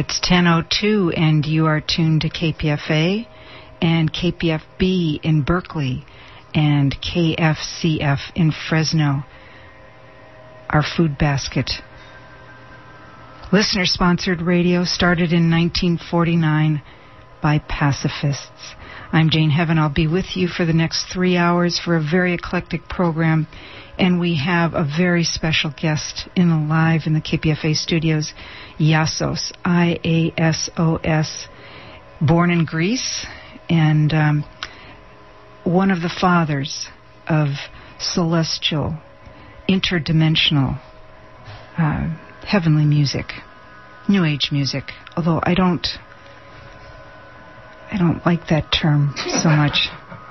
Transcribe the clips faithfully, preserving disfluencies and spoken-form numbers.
It's ten oh two, and you are tuned to K P F A and K P F B in Berkeley and K F C F in Fresno, our food basket. Listener-sponsored radio started in nineteen forty-nine by pacifists. I'm Jane Heaven. I'll be with you for the next three hours for a very eclectic program, and we have a very special guest in the live in the K P F A studios, Iassos, I A S O S, born in Greece, and um, one of the fathers of celestial, interdimensional, uh, heavenly music, New Age music, although I don't, I don't like that term so much.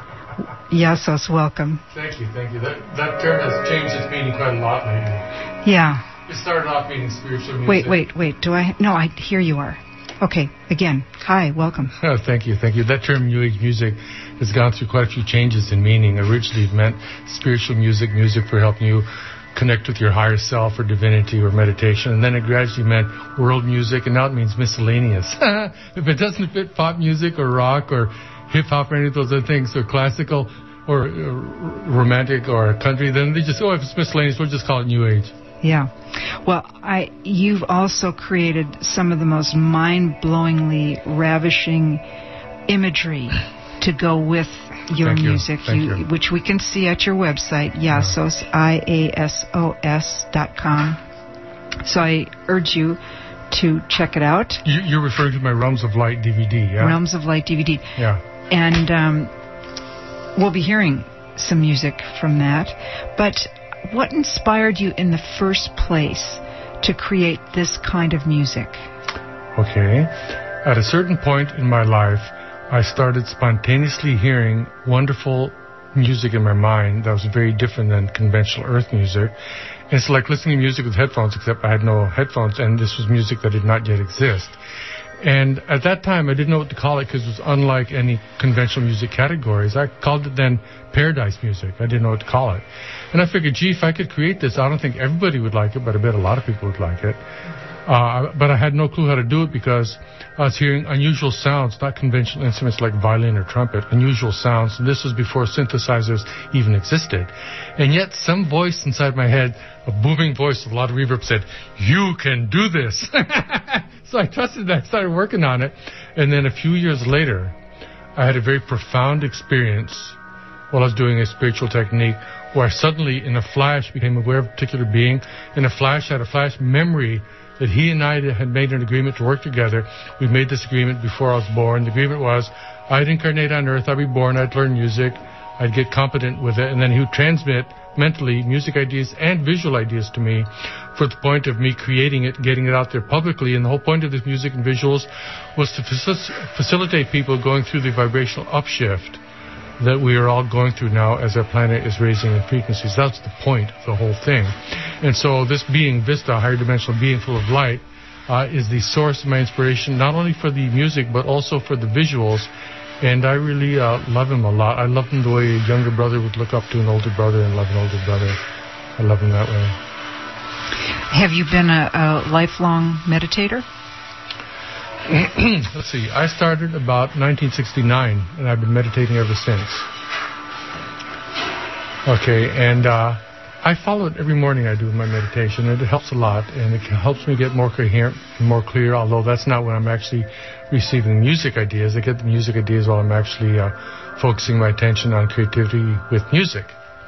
Iassos, welcome. Thank you, thank you. That that term has changed its meaning quite a lot lately. Yeah. It started off meaning spiritual music. Wait, wait, wait. Do I? No, I. Here you are. Okay. Again. Hi. Welcome. Oh, thank you, thank you. That term, New Age music, has gone through quite a few changes in meaning. Originally, it meant spiritual music, music for helping you connect with your higher self or divinity or meditation. And then it gradually meant world music, and now it means miscellaneous. If it doesn't fit pop music or rock or hip-hop or any of those other things, or classical or uh, romantic or country, then they just, oh, if it's miscellaneous, we'll just call it New Age. Yeah. Well, I you've also created some of the most mind-blowingly ravishing imagery to go with your Thank music, you. Thank you, you. which we can see at your website, Iassos, I A S O S dot com. So I urge you to check it out. You, you're referring to my Realms of Light D V D, yeah? Realms of Light D V D. Yeah. And um, we'll be hearing some music from that. But what inspired you in the first place to create this kind of music? Okay. At a certain point in my life, I started spontaneously hearing wonderful music in my mind that was very different than conventional earth music. And it's like listening to music with headphones, except I had no headphones, and this was music that did not yet exist. And at that time, I didn't know what to call it because it was unlike any conventional music categories. I called it then paradise music. I didn't know what to call it. And I figured, gee, if I could create this, I don't think everybody would like it, but I bet a lot of people would like it. Uh, but I had no clue how to do it because I was hearing unusual sounds, not conventional instruments like violin or trumpet, unusual sounds. And this was before synthesizers even existed. And yet some voice inside my head, a booming voice with a lot of reverb, said, you can do this. So I trusted that. I started working on it. And then a few years later, I had a very profound experience while I was doing a spiritual technique where I suddenly, in a flash, became aware of a particular being. In a flash, I had a flash memory that he and I had made an agreement to work together. We made this agreement before I was born. The agreement was I'd incarnate on Earth, I'd be born, I'd learn music, I'd get competent with it, and then he would transmit mentally music ideas and visual ideas to me for the point of me creating it, getting it out there publicly. And the whole point of this music and visuals was to faci- facilitate people going through the vibrational upshift that we are all going through now as our planet is raising in frequencies. That's the point of the whole thing. And so this being, Vista, a higher dimensional being full of light, uh, is the source of my inspiration, not only for the music, but also for the visuals. And I really uh, love him a lot. I love him the way a younger brother would look up to an older brother and love an older brother. I love him that way. Have you been a, a lifelong meditator? Let's see. I started about nineteen sixty-nine, and I've been meditating ever since. Okay, and uh, I follow it every morning. I do my meditation, and it helps a lot, and it helps me get more coherent and more clear, although that's not when I'm actually receiving music ideas. I get the music ideas while I'm actually uh, focusing my attention on creativity with music.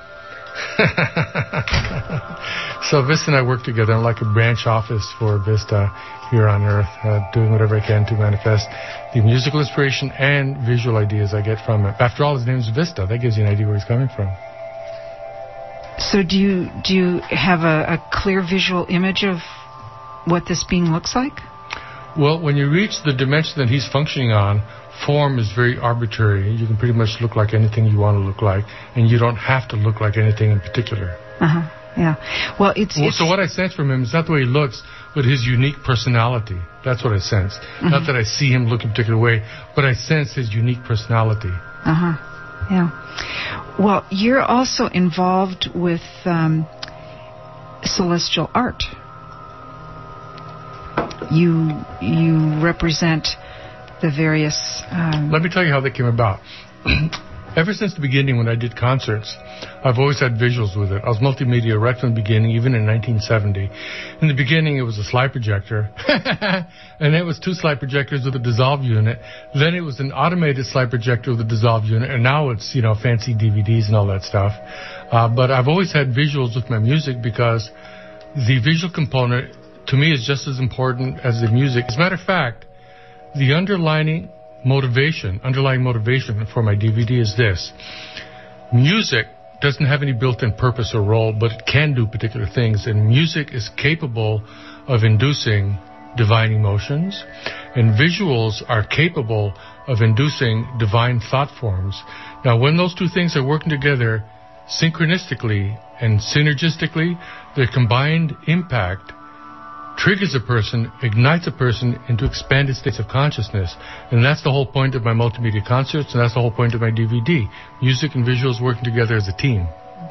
So Vista and I work together. I'm like a branch office for Vista here on Earth, uh, doing whatever I can to manifest the musical inspiration and visual ideas I get from it. After all, his name is Vista. That gives you an idea where he's coming from. So do you do you have a, a clear visual image of what this being looks like? Well, when you reach the dimension that he's functioning on, form is very arbitrary. You can pretty much look like anything you want to look like, and you don't have to look like anything in particular. Uh-huh. Yeah. Well, it's, well, it's... So what I sense from him is not the way he looks, but his unique personality. That's what I sense. Mm-hmm. Not that I see him look a particular way, but I sense his unique personality. Uh-huh. Yeah. Well, you're also involved with um, celestial art. you you represent the various... Um, Let me tell you how that came about. Ever since the beginning when I did concerts, I've always had visuals with it. I was multimedia right from the beginning, even in nineteen seventy. In the beginning, it was a slide projector, and it was two slide projectors with a dissolve unit. Then it was an automated slide projector with a dissolve unit, and now it's, you know, fancy D V Ds and all that stuff. Uh, but I've always had visuals with my music because the visual component, to me, is just as important as the music. As a matter of fact, the underlying motivation, underlying motivation for my D V D is this. Music doesn't have any built-in purpose or role, but it can do particular things, and music is capable of inducing divine emotions, and visuals are capable of inducing divine thought forms. Now, when those two things are working together synchronistically and synergistically, their combined impact triggers a person, ignites a person into expanded states of consciousness. And that's the whole point of my multimedia concerts, and that's the whole point of my D V D. Music and visuals working together as a team.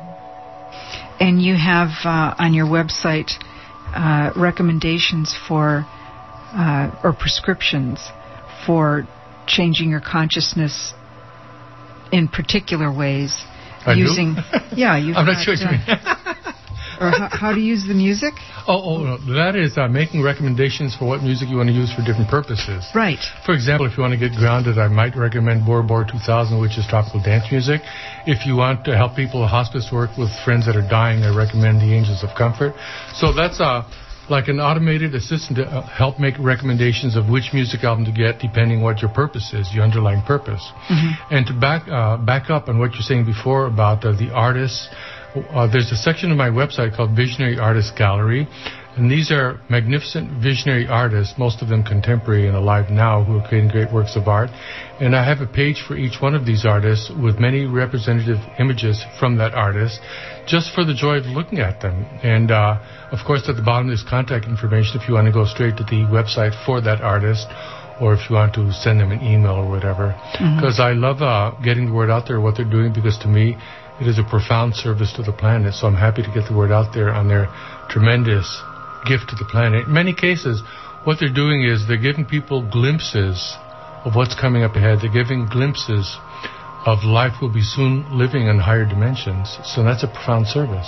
And you have uh, on your website uh, recommendations for, uh, or prescriptions for changing your consciousness in particular ways. I using, do? yeah, you've I'm got, not sure what you mean. or how, how to use the music? Oh, oh no. That is uh, making recommendations for what music you want to use for different purposes. Right. For example, if you want to get grounded, I might recommend Bora Bora two thousand, which is tropical dance music. If you want to help people hospice work with friends that are dying, I recommend The Angels of Comfort. So that's uh, like an automated assistant to uh, help make recommendations of which music album to get depending what your purpose is, your underlying purpose. Mm-hmm. And to back uh, back up on what you're saying before about uh, the artists, Uh, there's a section of my website called Visionary Artist Gallery, and these are magnificent visionary artists, most of them contemporary and alive now, who are creating great works of art. And I have a page for each one of these artists with many representative images from that artist, just for the joy of looking at them. And, uh, of course, at the bottom there's contact information if you want to go straight to the website for that artist, or if you want to send them an email or whatever. Because mm-hmm. I love uh, getting the word out there, what they're doing, because to me, it is a profound service to the planet, so I'm happy to get the word out there on their tremendous gift to the planet. In many cases, what they're doing is they're giving people glimpses of what's coming up ahead. They're giving glimpses of life we'll be soon living in higher dimensions. So that's a profound service.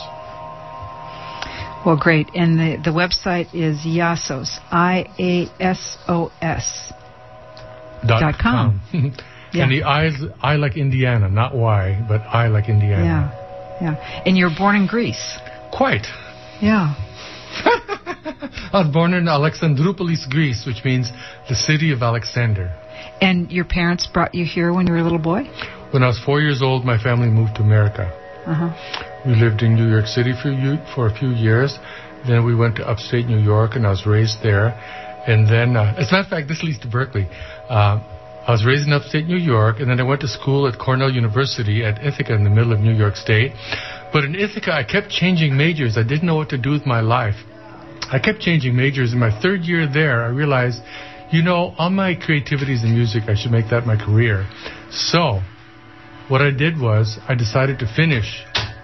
Well, great. And the, the website is Iasos, I A S O S dot, dot com. com. Yeah. And the I, I like Indiana, not Y, but I like Indiana. Yeah, yeah. And you're born in Greece. Quite. Yeah. I was born in Alexandroupolis, Greece, which means the city of Alexander. And your parents brought you here when you were a little boy? When I was four years old, my family moved to America. Uh-huh. We lived in New York City for, you, for a few years. Then we went to upstate New York, and I was raised there. And then, uh, as a matter of fact, this leads to Berkeley. Uh, I was raised in upstate New York, and then I went to school at Cornell University at Ithaca in the middle of New York State. But in Ithaca, I kept changing majors. I didn't know what to do with my life. I kept changing majors. In my third year there, I realized, you know, all my creativity is in music. I should make that my career. So what I did was I decided to finish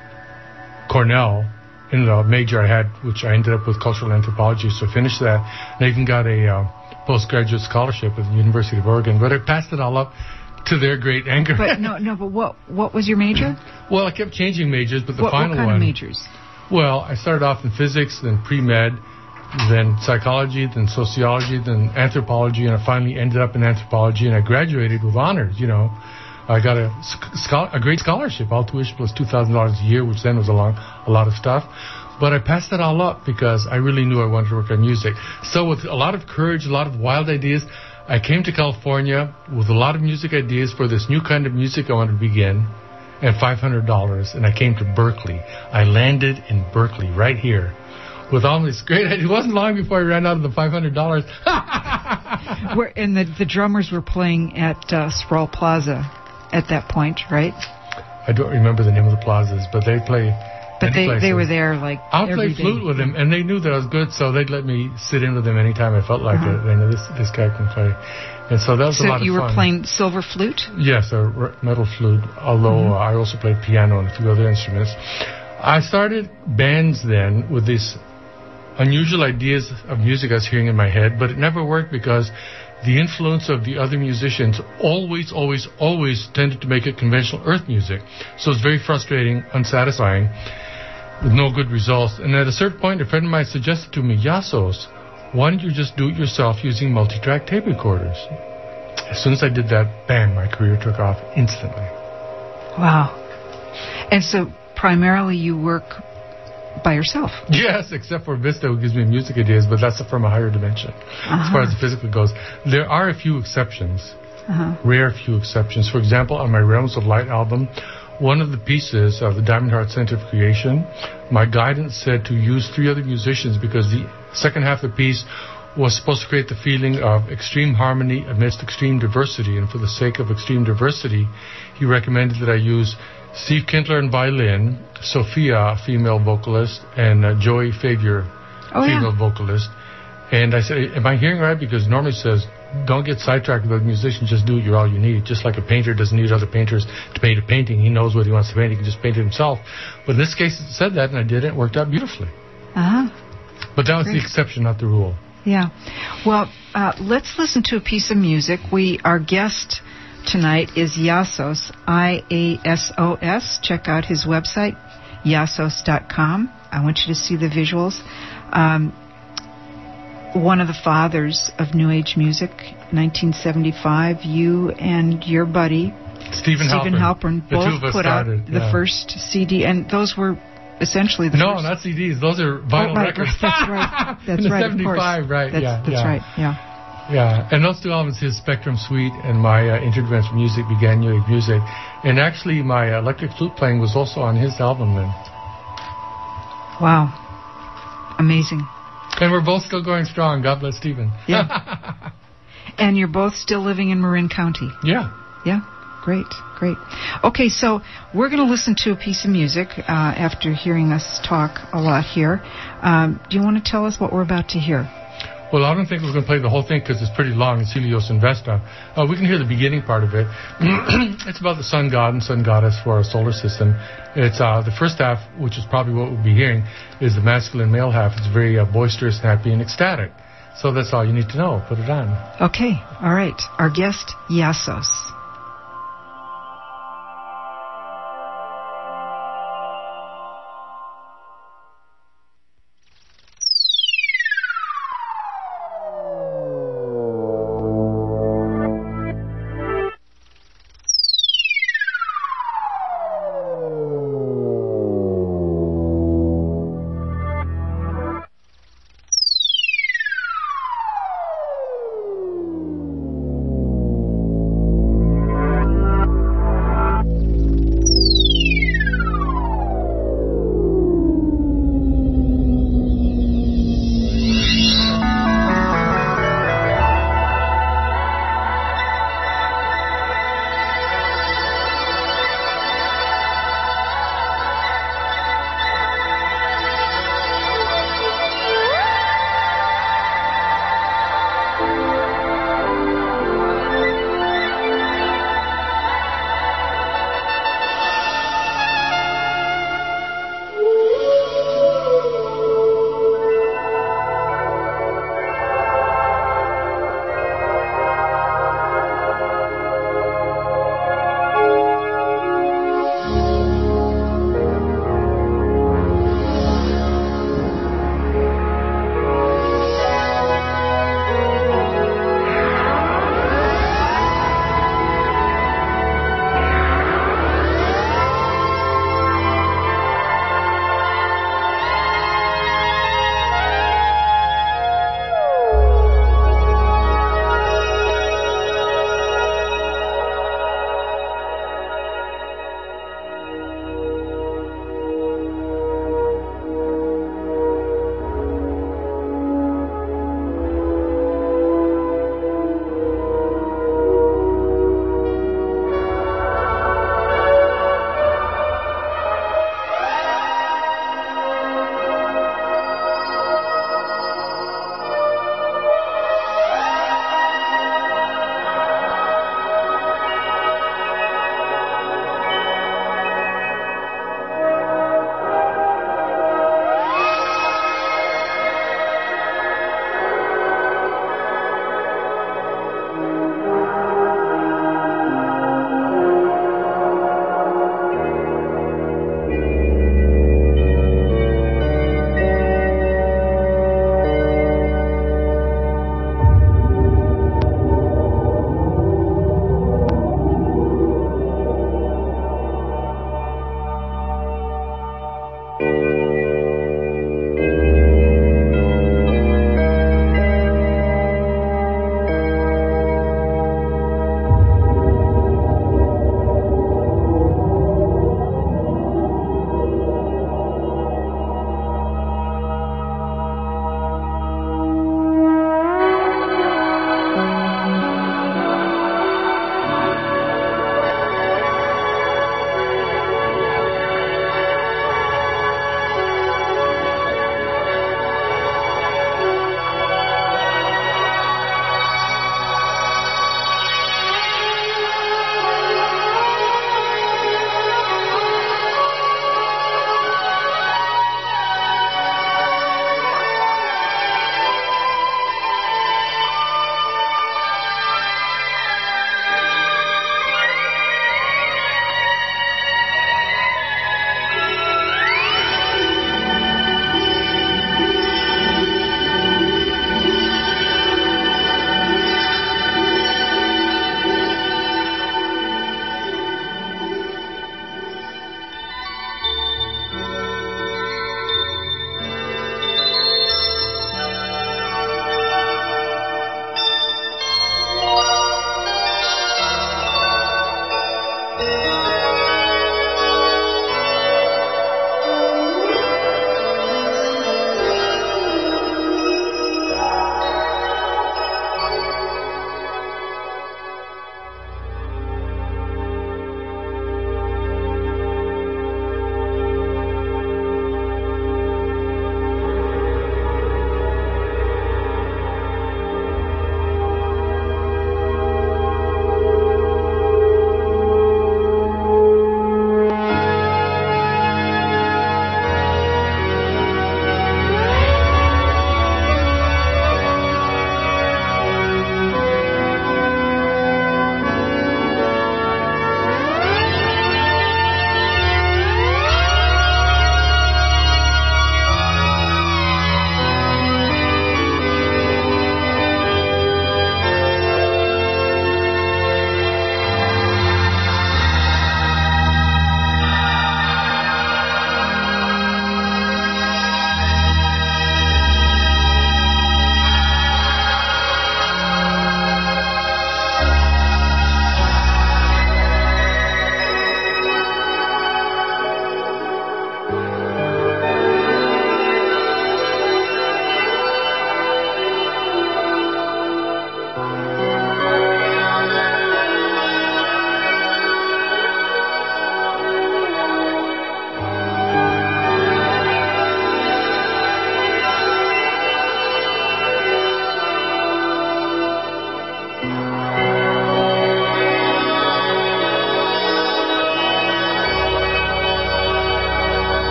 Cornell in the major I had, which I ended up with cultural anthropology. So I finished that, and I even got a Uh, postgraduate scholarship at the University of Oregon, but I passed it all up to their great anger. But no, no. But what what was your major? Well, I kept changing majors, but the what, final what kind one. Of majors? Well, I started off in physics, then pre-med, then psychology, then sociology, then anthropology, and I finally ended up in anthropology, and I graduated with honors. You know, I got a a great scholarship, all tuition plus two thousand dollars a year, which then was a long a lot of stuff. But I passed it all up because I really knew I wanted to work on music. So with a lot of courage, a lot of wild ideas, I came to California with a lot of music ideas for this new kind of music I wanted to begin, and five hundred dollars, and I came to Berkeley. I landed in Berkeley, right here, with all this great ideas. It wasn't long before I ran out of the five hundred dollars. Where, and the, the drummers were playing at uh, Sproul Plaza at that point, right? I don't remember the name of the plazas, but they play... But they, they were there like I'll every play flute day. with them, and they knew that I was good, so they'd let me sit in with them anytime I felt like uh-huh. it. They know this this guy can play, and so that was so a lot of fun. So you were playing silver flute? Yes, a r- metal flute. Although mm-hmm. uh, I also played piano and a few other instruments. I started bands then with this unusual ideas of music I was hearing in my head, but it never worked because the influence of the other musicians always, always, always tended to make it conventional earth music. So it's very frustrating, unsatisfying, with no good results. And at a certain point, a friend of mine suggested to me, Yasos, why don't you just do it yourself using multi-track tape recorders? As soon as I did that, bam, my career took off instantly. Wow. And so primarily you work by yourself? Yes, except for Vista, who gives me music ideas, but that's from a higher dimension. Uh-huh. As far as the physical goes. There are a few exceptions, uh-huh. rare few exceptions. For example, on my Realms of Light album, one of the pieces of the Diamond Heart Center of Creation, my guidance said to use three other musicians because the second half of the piece was supposed to create the feeling of extreme harmony amidst extreme diversity. And for the sake of extreme diversity, he recommended that I use Steve Kindler on violin, Sophia, female vocalist, and uh, Joey Fabier, oh, female yeah. vocalist. And I said, am I hearing right? Because normally it says, don't get sidetracked with other musicians, just do it, you're all you need. Just like a painter doesn't need other painters to paint a painting. He knows what he wants to paint, he can just paint it himself. But in this case, it said that, and I did it, it worked out beautifully. Uh-huh. But that was Great. The exception, not the rule. Yeah. Well, uh, let's listen to a piece of music. We, our guest tonight is Yasos, I A S O S. Check out his website, yasos dot com. I want you to see the visuals. Um, one of the fathers of New Age music, nineteen seventy-five, you and your buddy, Stephen, Stephen Halpern, Halpern both put started, out the yeah. first C D, and those were essentially the no, first... No, not C Ds. Those are vinyl oh, right, records. That's right. That's In right, seventy-five, of course. right, that's, yeah. That's yeah. right, yeah. Yeah, and those two albums, his Spectrum Suite and my uh, Interdimensional Music began New Age music. And actually, my electric flute playing was also on his album then. Wow. Amazing. And we're both still going strong. God bless Stephen. Yeah. And you're both still living in Marin County. Yeah. Yeah. Great, great. Okay, so we're going to listen to a piece of music uh, after hearing us talk a lot here. Um, do you want to tell us what we're about to hear? Well, I don't think we're going to play the whole thing because it's pretty long. It's Helios and Vesta. Uh, we can hear the beginning part of it. It's about the sun god and sun goddess for our solar system. It's uh, the first half, which is probably what we'll be hearing, is the masculine male half. It's very uh, boisterous, happy, and ecstatic. So that's all you need to know. Put it on. Okay. All right. Our guest, Yasos.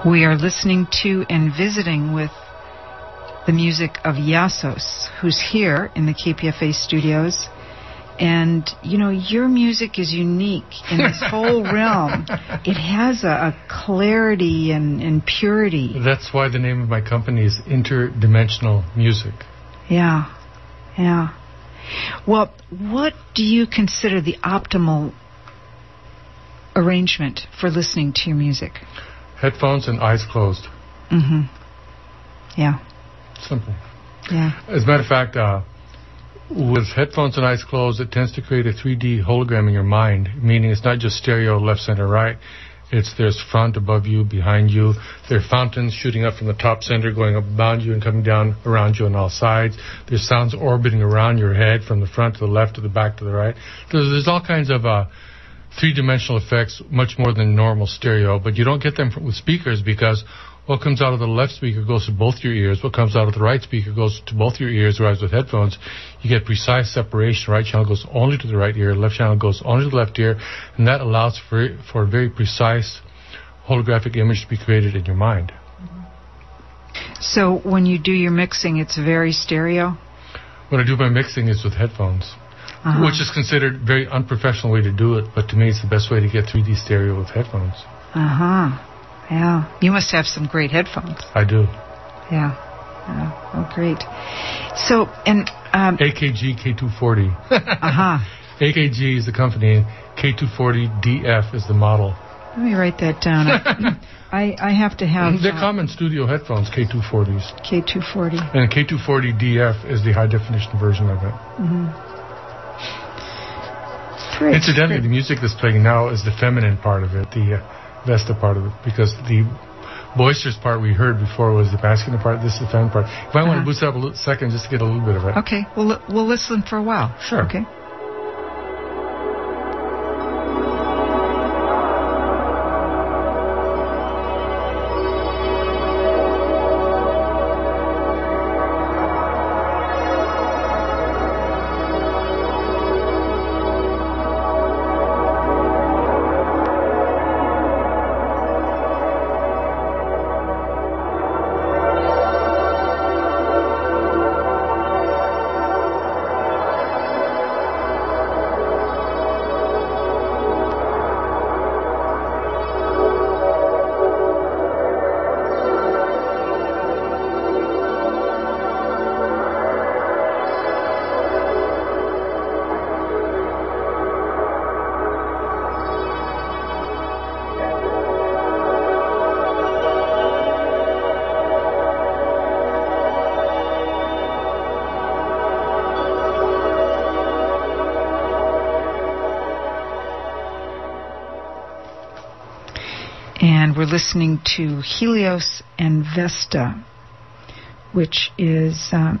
We are listening to and visiting with the music of Iassos, who's here in the K P F A studios. And, you know, your music is unique in this whole realm. It has a, a clarity and, and purity. That's why the name of my company is Interdimensional Music. Yeah, yeah. Well, what do you consider the optimal arrangement for listening to your music? Headphones and eyes closed. Mm-hmm. Yeah. Simple. Yeah. As a matter of fact, uh, with headphones and eyes closed, it tends to create a three D hologram in your mind, meaning it's not just stereo, left, center, right. It's there's front, above you, behind you. There are fountains shooting up from the top center, going up around you and coming down around you on all sides. There's sounds orbiting around your head from the front to the left to the back to the right. There's, there's all kinds of uh, three-dimensional effects, much more than normal stereo, but you don't get them with speakers because what comes out of the left speaker goes to both your ears. What comes out of the right speaker goes to both your ears, whereas with headphones, you get precise separation. Right channel goes only to the right ear, left channel goes only to the left ear, and that allows for, for a very precise holographic image to be created in your mind. So when you do your mixing, it's very stereo? When I do my mixing, it's with headphones, uh-huh. which is considered a very unprofessional way to do it, but to me it's the best way to get three D stereo with headphones. Uh-huh. Yeah. You must have some great headphones. I do. Yeah. Yeah. Oh, great. So, and... Um, A K G K two forty. Uh-huh. A K G is the company, K two forty D F is the model. Let me write that down. I, I have to have... They're uh, common studio headphones, K two forties. K two forty. And K two forty D F is the high-definition version of it. Mm-hmm. Great. Incidentally, great. the music that's playing now is the feminine part of it, the uh, Vesta part of it, because the boisterous part we heard before was the masculine part. This is the feminine part. If I uh-huh. want to boost it up a little second just to get a little bit of it. Okay, we'll, we'll listen for a while. Sure. Okay. And we're listening to Helios and Vesta, which is um,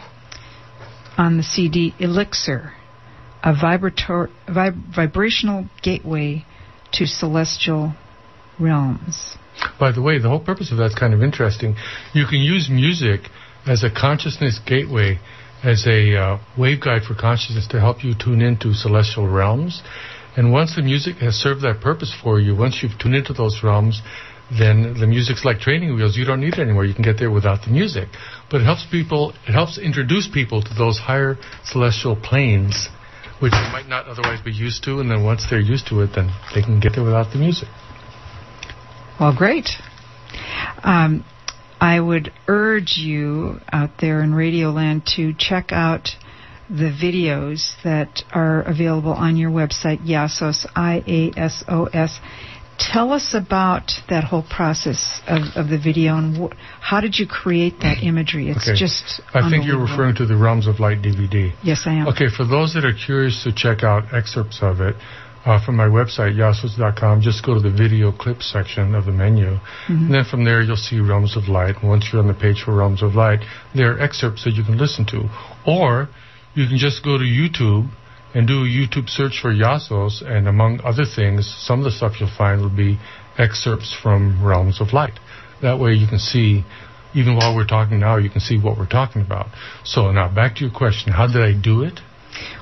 on the C D Elixir, a vibrator, vib- vibrational gateway to celestial realms. By the way, the whole purpose of that's kind of interesting. You can use music as a consciousness gateway, as a uh, waveguide for consciousness to help you tune into celestial realms. And once the music has served that purpose for you, once you've tuned into those realms, then the music's like training wheels. You don't need it anymore. You can get there without the music. But it helps people, it helps introduce people to those higher celestial planes, which they might not otherwise be used to. And then once they're used to it, then they can get there without the music. Well, great. Um, I would urge you out there in Radioland to check out the videos that are available on your website, Iassos, I A S O S. Tell us about that whole process of, of the video and wh- how did you create that imagery? It's okay. just I think you're referring to the Realms of Light D V D. Yes, I am. Okay, for those that are curious to check out excerpts of it, uh, from my website, iassos dot com, just go to the video clips section of the menu. Mm-hmm. And then from there, you'll see Realms of Light. And once you're on the page for Realms of Light, there are excerpts that you can listen to. Or you can just go to YouTube and do a YouTube search for Iassos, and among other things, some of the stuff you'll find will be excerpts from Realms of Light. That way you can see, even while we're talking now, you can see what we're talking about. So now back to your question, how did I do it?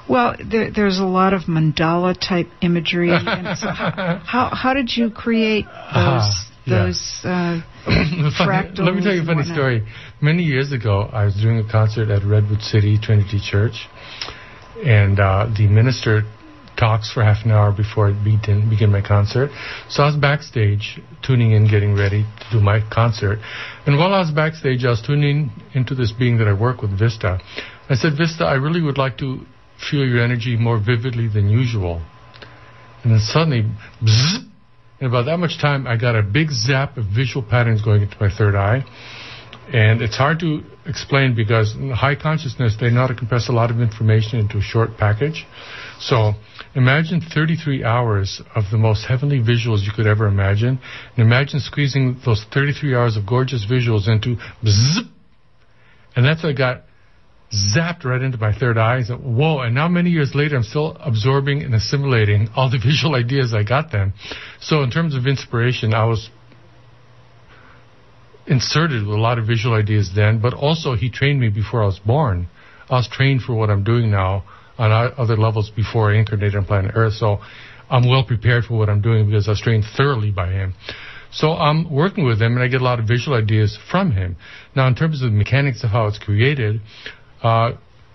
Well, there, there's a lot of mandala type imagery. And so how, how how did you create those uh, yeah. those uh, fractals? Let me tell you a funny story. Many years ago, I was doing a concert at Redwood City Trinity Church, and uh, the minister talks for half an hour before I begin, begin my concert. So I was backstage, tuning in, getting ready to do my concert. And while I was backstage, I was tuning into this being that I work with, Vista. I said, Vista, I really would like to feel your energy more vividly than usual. And then suddenly, bzzz, in about that much time, I got a big zap of visual patterns going into my third eye. And it's hard to explain because in high consciousness, they know how to compress a lot of information into a short package. So imagine thirty-three hours of the most heavenly visuals you could ever imagine. And imagine squeezing those thirty-three hours of gorgeous visuals into bzzz. And that's what I got zapped right into my third eye. So, whoa, and now many years later, I'm still absorbing and assimilating all the visual ideas I got then. So in terms of inspiration, I was inserted with a lot of visual ideas then, but also he trained me before I was born. I was trained for what I'm doing now on other levels before I incarnated on planet Earth, so I'm well prepared for what I'm doing because I was trained thoroughly by him. So I'm working with him, and I get a lot of visual ideas from him. Now, in terms of the mechanics of how it's created, uh,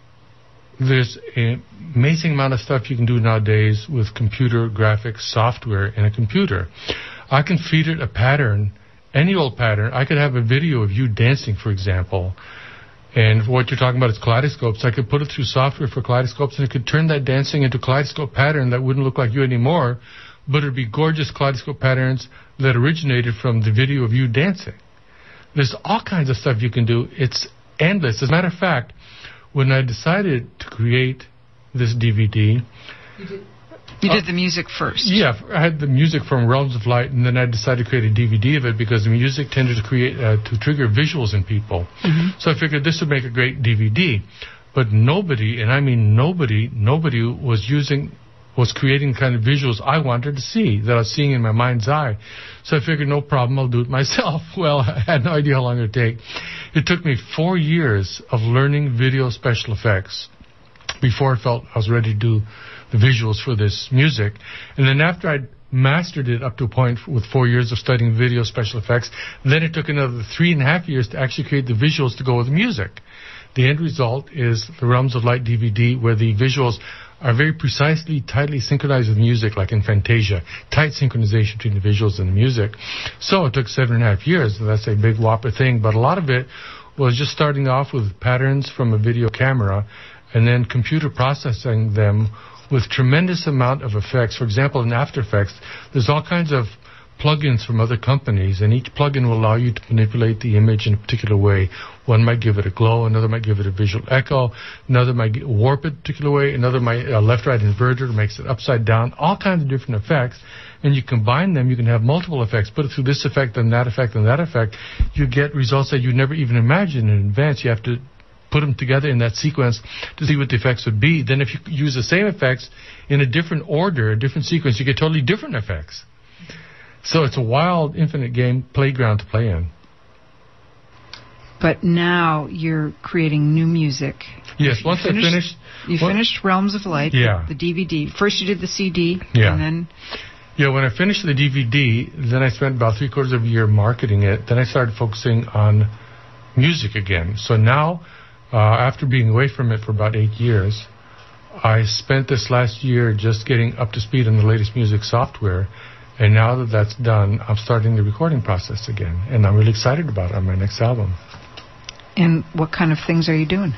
there's an amazing amount of stuff you can do nowadays with computer graphics software in a computer. I can feed it a pattern, any old pattern. I could have a video of you dancing, for example, and what you're talking about is kaleidoscopes. I could put it through software for kaleidoscopes, and it could turn that dancing into a kaleidoscope pattern that wouldn't look like you anymore, but it would be gorgeous kaleidoscope patterns that originated from the video of you dancing. There's all kinds of stuff you can do. It's endless. As a matter of fact, when I decided to create this D V D... You did, you did uh, the music first. Yeah, I had the music from Realms of Light, and then I decided to create a D V D of it because the music tended to create uh, to trigger visuals in people. Mm-hmm. So I figured this would make a great D V D. But nobody, and I mean nobody, nobody was using... was creating the kind of visuals I wanted to see, that I was seeing in my mind's eye. So I figured, no problem, I'll do it myself. Well, I had no idea how long it would take. It took me four years of learning video special effects before I felt I was ready to do the visuals for this music. And then after I'd mastered it up to a point with four years of studying video special effects, then it took another three and a half years to actually create the visuals to go with the music. The end result is the Realms of Light D V D, where the visuals are very precisely, tightly synchronized with music, like in Fantasia. Tight synchronization between the visuals and the music. So it took seven and a half years. That's a big whopper thing. But a lot of it was just starting off with patterns from a video camera and then computer processing them with tremendous amount of effects. For example, in After Effects, there's all kinds of plugins from other companies, and each plugin will allow you to manipulate the image in a particular way. One might give it a glow, another might give it a visual echo, another might warp it a particular way, another might uh, left-right inverter makes it upside down, all kinds of different effects. And you combine them, you can have multiple effects, put it through this effect and that effect and that effect. You get results that you never even imagined in advance. You have to put them together in that sequence to see what the effects would be. Then if you use the same effects in a different order, a different sequence, you get totally different effects. So it's a wild, infinite game playground to play in. But now you're creating new music. Yes, once finished, I finished... You well, finished Realms of Light, yeah. the, the D V D. First you did the C D, yeah. and then... Yeah, when I finished the D V D, then I spent about three quarters of a year marketing it. Then I started focusing on music again. So now, uh, after being away from it for about eight years, I spent this last year just getting up to speed on the latest music software. And now that that's done, I'm starting the recording process again. And I'm really excited about it on my next album. And what kind of things are you doing?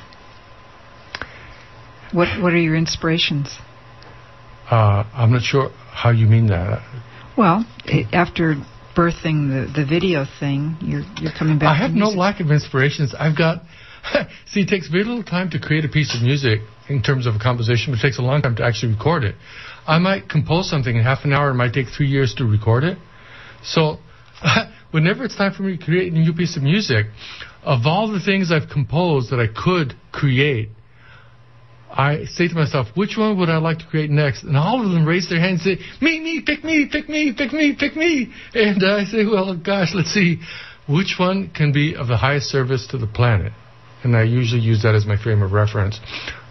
What What are your inspirations? Uh, I'm not sure how you mean that. Well, it, after birthing the, the video thing, you're you're coming back I have to music. no lack of inspirations. I've got... See, it takes very little time to create a piece of music in terms of a composition, but it takes a long time to actually record it. I might compose something in half an hour. It might take three years to record it. So whenever it's time for me to create a new piece of music, of all the things I've composed that I could create, I say to myself, which one would I like to create next? And all of them raise their hands and say, me, me, pick me, pick me, pick me, pick me. And I say, well, gosh, let's see, which one can be of the highest service to the planet? And I usually use that as my frame of reference.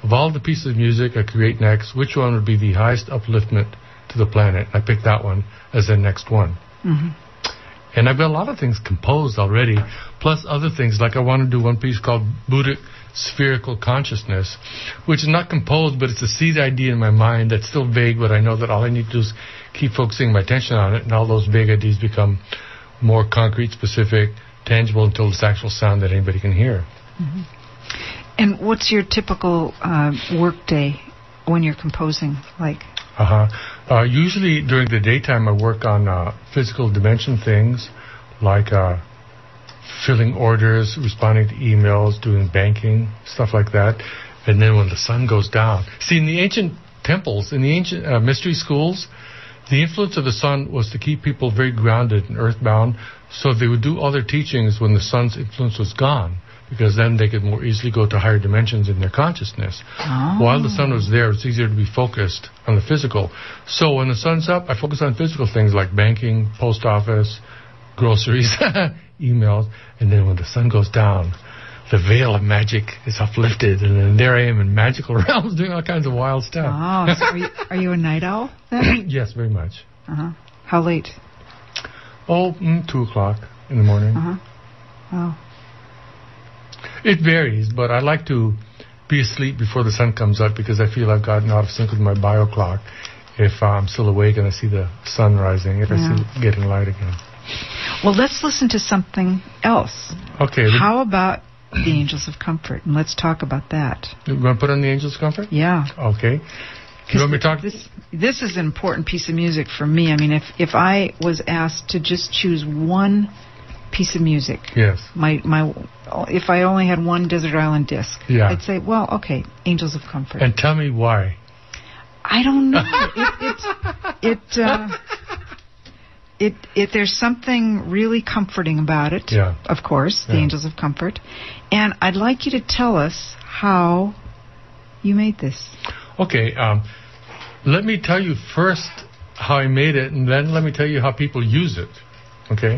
of all the pieces of music I create next, which one would be the highest upliftment to the planet? I picked that one as the next one. Mm-hmm. And I've got a lot of things composed already, plus other things, like I want to do one piece called Buddhic Spherical Consciousness, which is not composed, but it's a seed idea in my mind that's still vague, but I know that all I need to do is keep focusing my attention on it, and all those vague ideas become more concrete, specific, tangible, until it's actual sound that anybody can hear. Mm-hmm. And what's your typical uh, work day when you're composing like? Uh-huh. Uh, usually during the daytime I work on uh, physical dimension things, like uh, filling orders, responding to emails, doing banking, stuff like that. And then when the sun goes down... See, in the ancient temples, in the ancient uh, mystery schools, the influence of the sun was to keep people very grounded and earthbound, so they would do all their teachings when the sun's influence was gone, because then they could more easily go to higher dimensions in their consciousness. Oh. While the sun was there, it's easier to be focused on the physical. So when the sun's up, I focus on physical things like banking, post office, groceries, emails, and then when the sun goes down, the veil of magic is uplifted, and then there I am in magical realms doing all kinds of wild stuff. Oh, so are you, are you a night owl then? Yes, very much. Uh-huh. How late? Oh, mm, two o'clock in the morning. Uh-huh. Oh. It varies, but I like to be asleep before the sun comes up because I feel I've gotten out of sync with my bio clock if I'm still awake and I see the sun rising, if yeah. I see it getting light again. Well, let's listen to something else. Okay. How about the Angels of Comfort? And let's talk about that. You want to put on the Angels of Comfort? Yeah. Okay. You want me to talk? This, this is an important piece of music for me. I mean, if, if I was asked to just choose one piece of music. Yes. My my, if I only had one Desert Island disc, yeah. I'd say, well, okay, Angels of Comfort. And tell me why. I don't know. it it it, uh, it it there's something really comforting about it. Yeah. Of course, the yeah. Angels of Comfort, and I'd like you to tell us how you made this. Okay. Um, let me tell you first how I made it, and then let me tell you how people use it. Okay.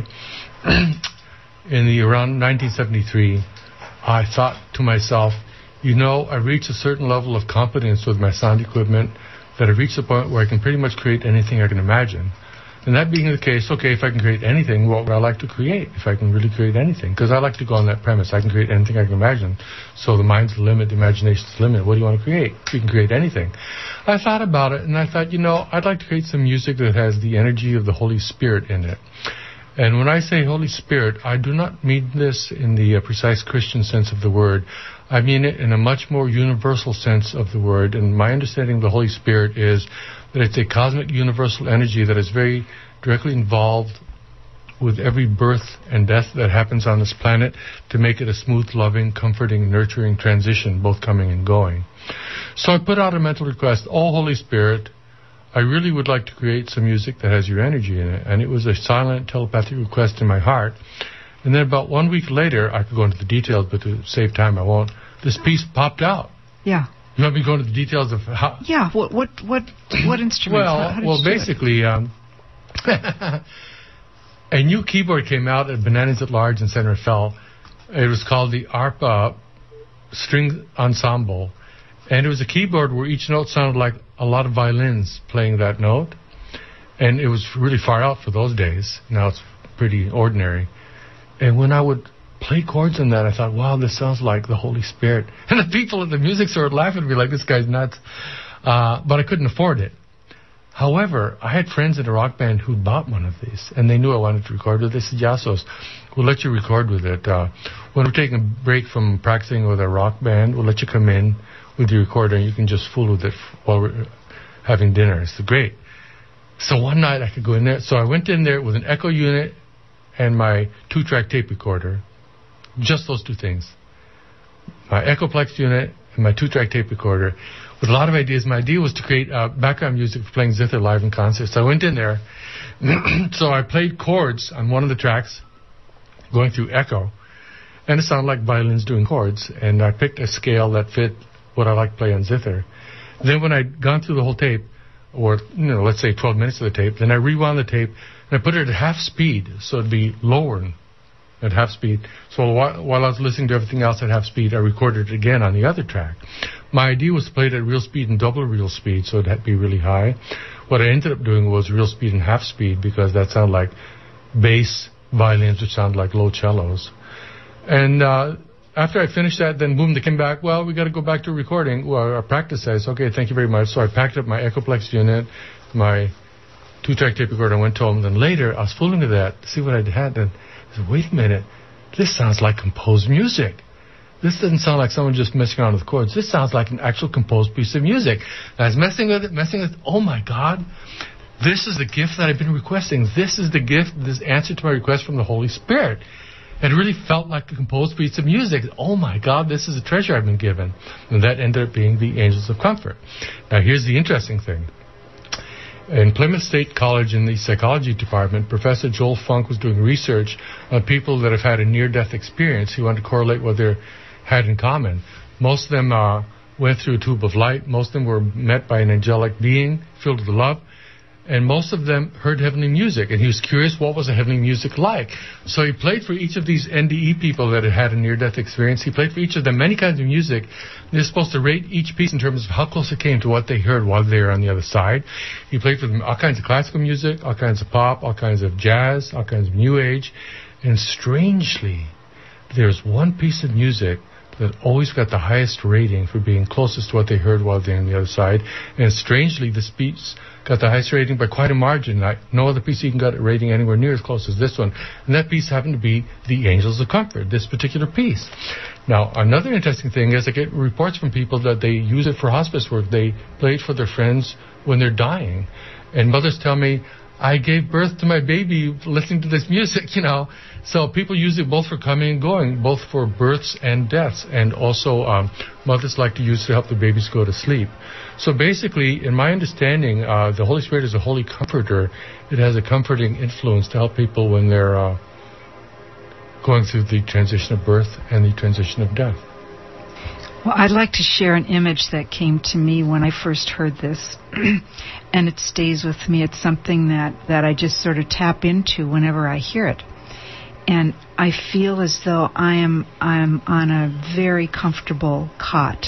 In the around nineteen seventy-three, I thought to myself, you know, I reached a certain level of competence with my sound equipment that I reached the point where I can pretty much create anything I can imagine. And that being the case, okay, if I can create anything, what would I like to create? If I can really create anything? Because I like to go on that premise. I can create anything I can imagine. So the mind's the limit, the imagination's the limit. What do you want to create? You can create anything. I thought about it, and I thought, you know, I'd like to create some music that has the energy of the Holy Spirit in it. And when I say Holy Spirit, I do not mean this in the uh, precise Christian sense of the word. I mean it in a much more universal sense of the word. And my understanding of the Holy Spirit is that it's a cosmic universal energy that is very directly involved with every birth and death that happens on this planet to make it a smooth, loving, comforting, nurturing transition, both coming and going. So I put out a mental request, oh, Holy Spirit, I really would like to create some music that has your energy in it. And it was a silent telepathic request in my heart. And then about one week later, I could go into the details, but to save time, I won't. This piece popped out. Yeah. You want me to go into the details of how? Yeah. What what what what instruments? Well, how, how did well, you do basically, um, a new keyboard came out at Bananas at Large in San Rafael. It was called the ARPA String Ensemble. And it was a keyboard where each note sounded like a lot of violins playing that note. And it was really far out for those days. Now it's pretty ordinary. And when I would play chords on that, I thought, wow, this sounds like the Holy Spirit. And the people at the music store would laugh at me like, this guy's nuts. Uh, but I couldn't afford it. However, I had friends in a rock band who bought one of these, and they knew I wanted to record with it. They said, Yasos, we'll let you record with it. Uh, when we're taking a break from practicing with a rock band, we'll let you come in with your recorder, and you can just fool with it while we're having dinner. It's great. So one night I could go in there. So I went in there with an echo unit and my two-track tape recorder. Just those two things. My Echoplex unit and my two-track tape recorder. With a lot of ideas. My idea was to create uh, background music for playing zither live in concert. So I went in there. So I played chords on one of the tracks, going through echo. And it sounded like violins doing chords. And I picked a scale that fit what I like to play on zither. Then when I'd gone through the whole tape, or, you know, let's say twelve minutes of the tape, then I rewound the tape, and I put it at half speed, so it'd be lower at half speed. So while, while I was listening to everything else at half speed, I recorded it again on the other track. My idea was to play it at real speed and double real speed, so it had to be really high. What I ended up doing was real speed and half speed, because that sounded like bass violins, which sound like low cellos. And uh, after I finished that, then boom, they came back, well, we got to go back to recording. Well, our practice says, okay, thank you very much. So I packed up my Echoplex unit, my two-track tape recorder, and went home. Then later, I was fooling with that to see what I had, and I said, wait a minute, this sounds like composed music. This doesn't sound like someone just messing around with chords. This sounds like an actual composed piece of music. And I was messing with it, messing with it. Oh, my God. This is the gift that I've been requesting. This is the gift, this answer to my request from the Holy Spirit. It really felt like a composed piece of music. Oh, my God, this is a treasure I've been given. And that ended up being the Angels of Comfort. Now, here's the interesting thing. In Plymouth State College in the psychology department, Professor Joel Funk was doing research on people that have had a near-death experience. He wanted to correlate what they had in common. Most of them uh, went through a tube of light. Most of them were met by an angelic being filled with love. And most of them heard heavenly music. And he was curious, what was the heavenly music like? So he played for each of these N D E people that had had a near-death experience. He played for each of them many kinds of music. They're supposed to rate each piece in terms of how close it came to what they heard while they were on the other side. He played for them all kinds of classical music, all kinds of pop, all kinds of jazz, all kinds of new age. And strangely, there's one piece of music that always got the highest rating for being closest to what they heard while they're on the other side. And strangely, this piece got the highest rating by quite a margin. Like no other piece even got a rating anywhere near as close as this one. And that piece happened to be the Angels of Comfort, this particular piece. Now, another interesting thing is I get reports from people that they use it for hospice work. They play it for their friends when they're dying. And mothers tell me, I gave birth to my baby listening to this music, you know. So people use it both for coming and going, both for births and deaths. And also um, mothers like to use it to help their babies go to sleep. So basically, in my understanding, uh, the Holy Spirit is a holy comforter. It has a comforting influence to help people when they're uh, going through the transition of birth and the transition of death. Well, I'd like to share an image that came to me when I first heard this, and it stays with me. It's something that, that I just sort of tap into whenever I hear it. And I feel as though I am I'm on a very comfortable cot.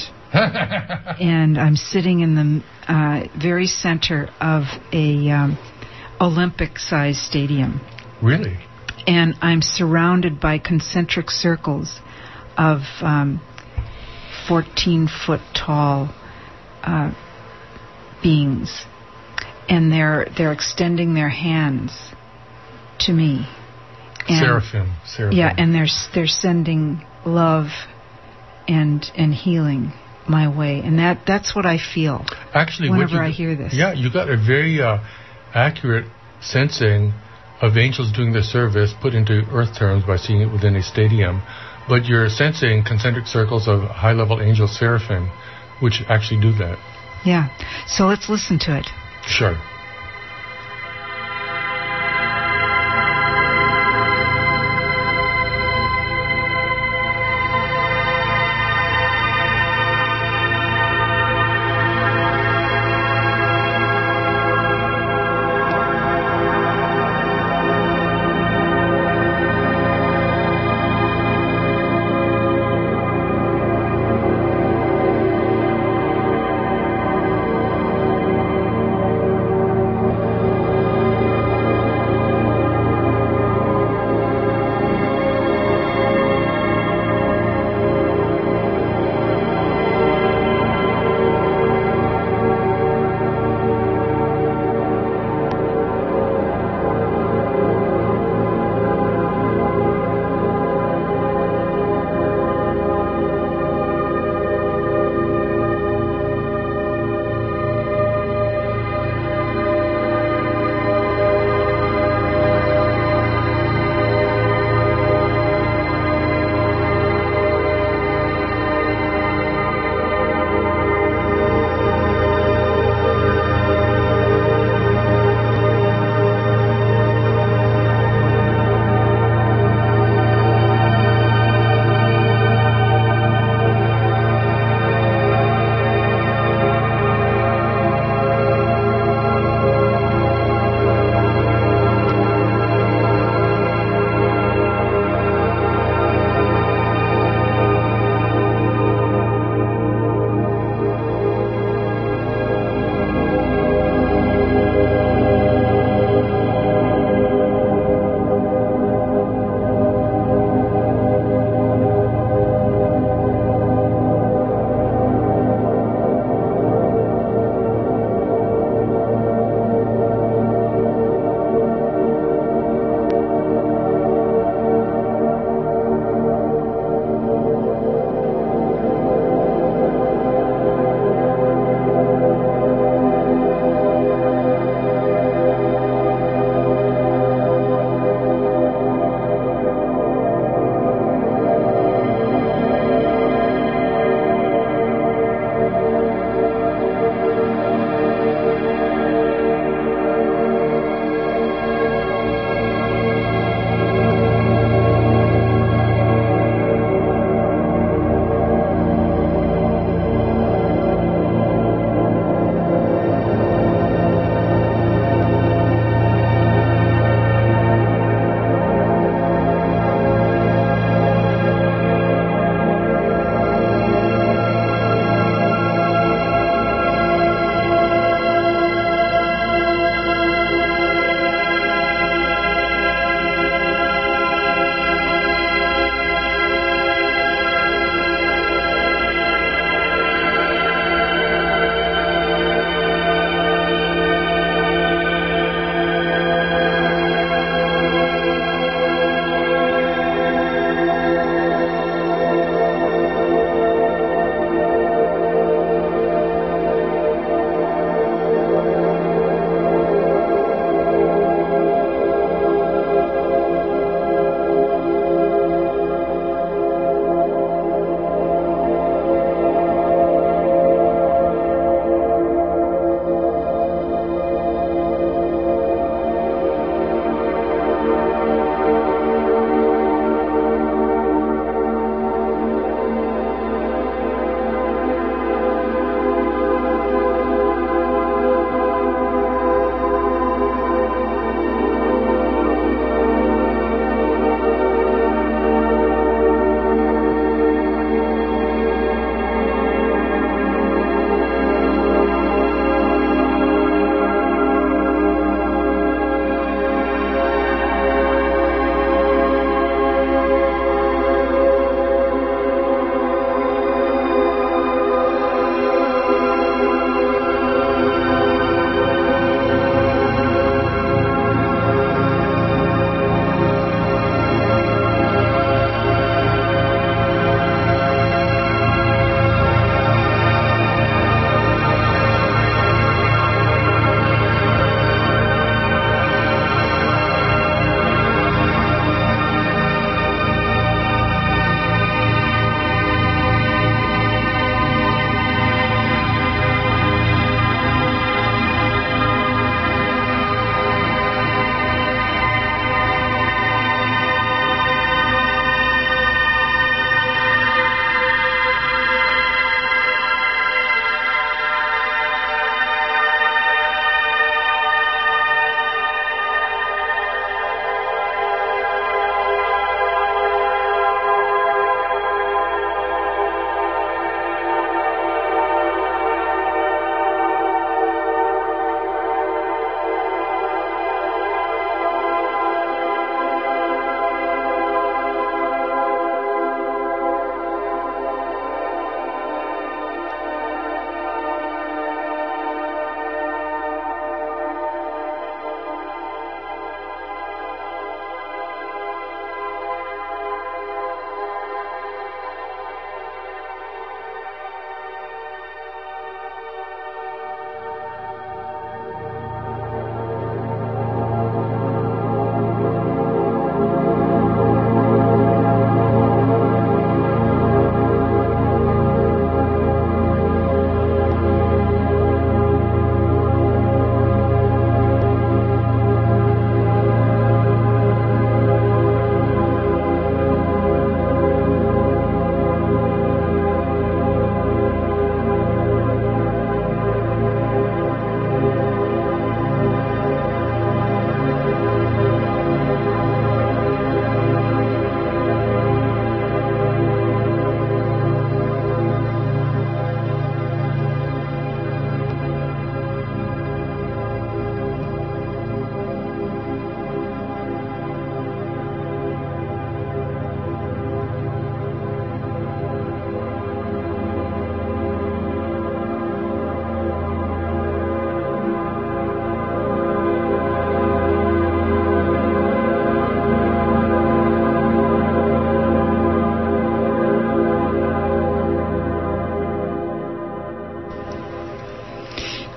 And I'm sitting in the uh, very center of a um, Olympic-sized stadium. Really? And I'm surrounded by concentric circles of um, fourteen-foot tall uh, beings, and they're they're extending their hands to me. And Seraphim, seraphim. Yeah, and they're they're sending love and and healing my way, and that that's what I feel. Actually, whenever you, I hear this. Yeah, you got a very uh, accurate sensing of angels doing their service, put into earth terms by seeing it within a stadium. But you're sensing concentric circles of high-level angel seraphim, which actually do that. Yeah. So let's listen to it. Sure.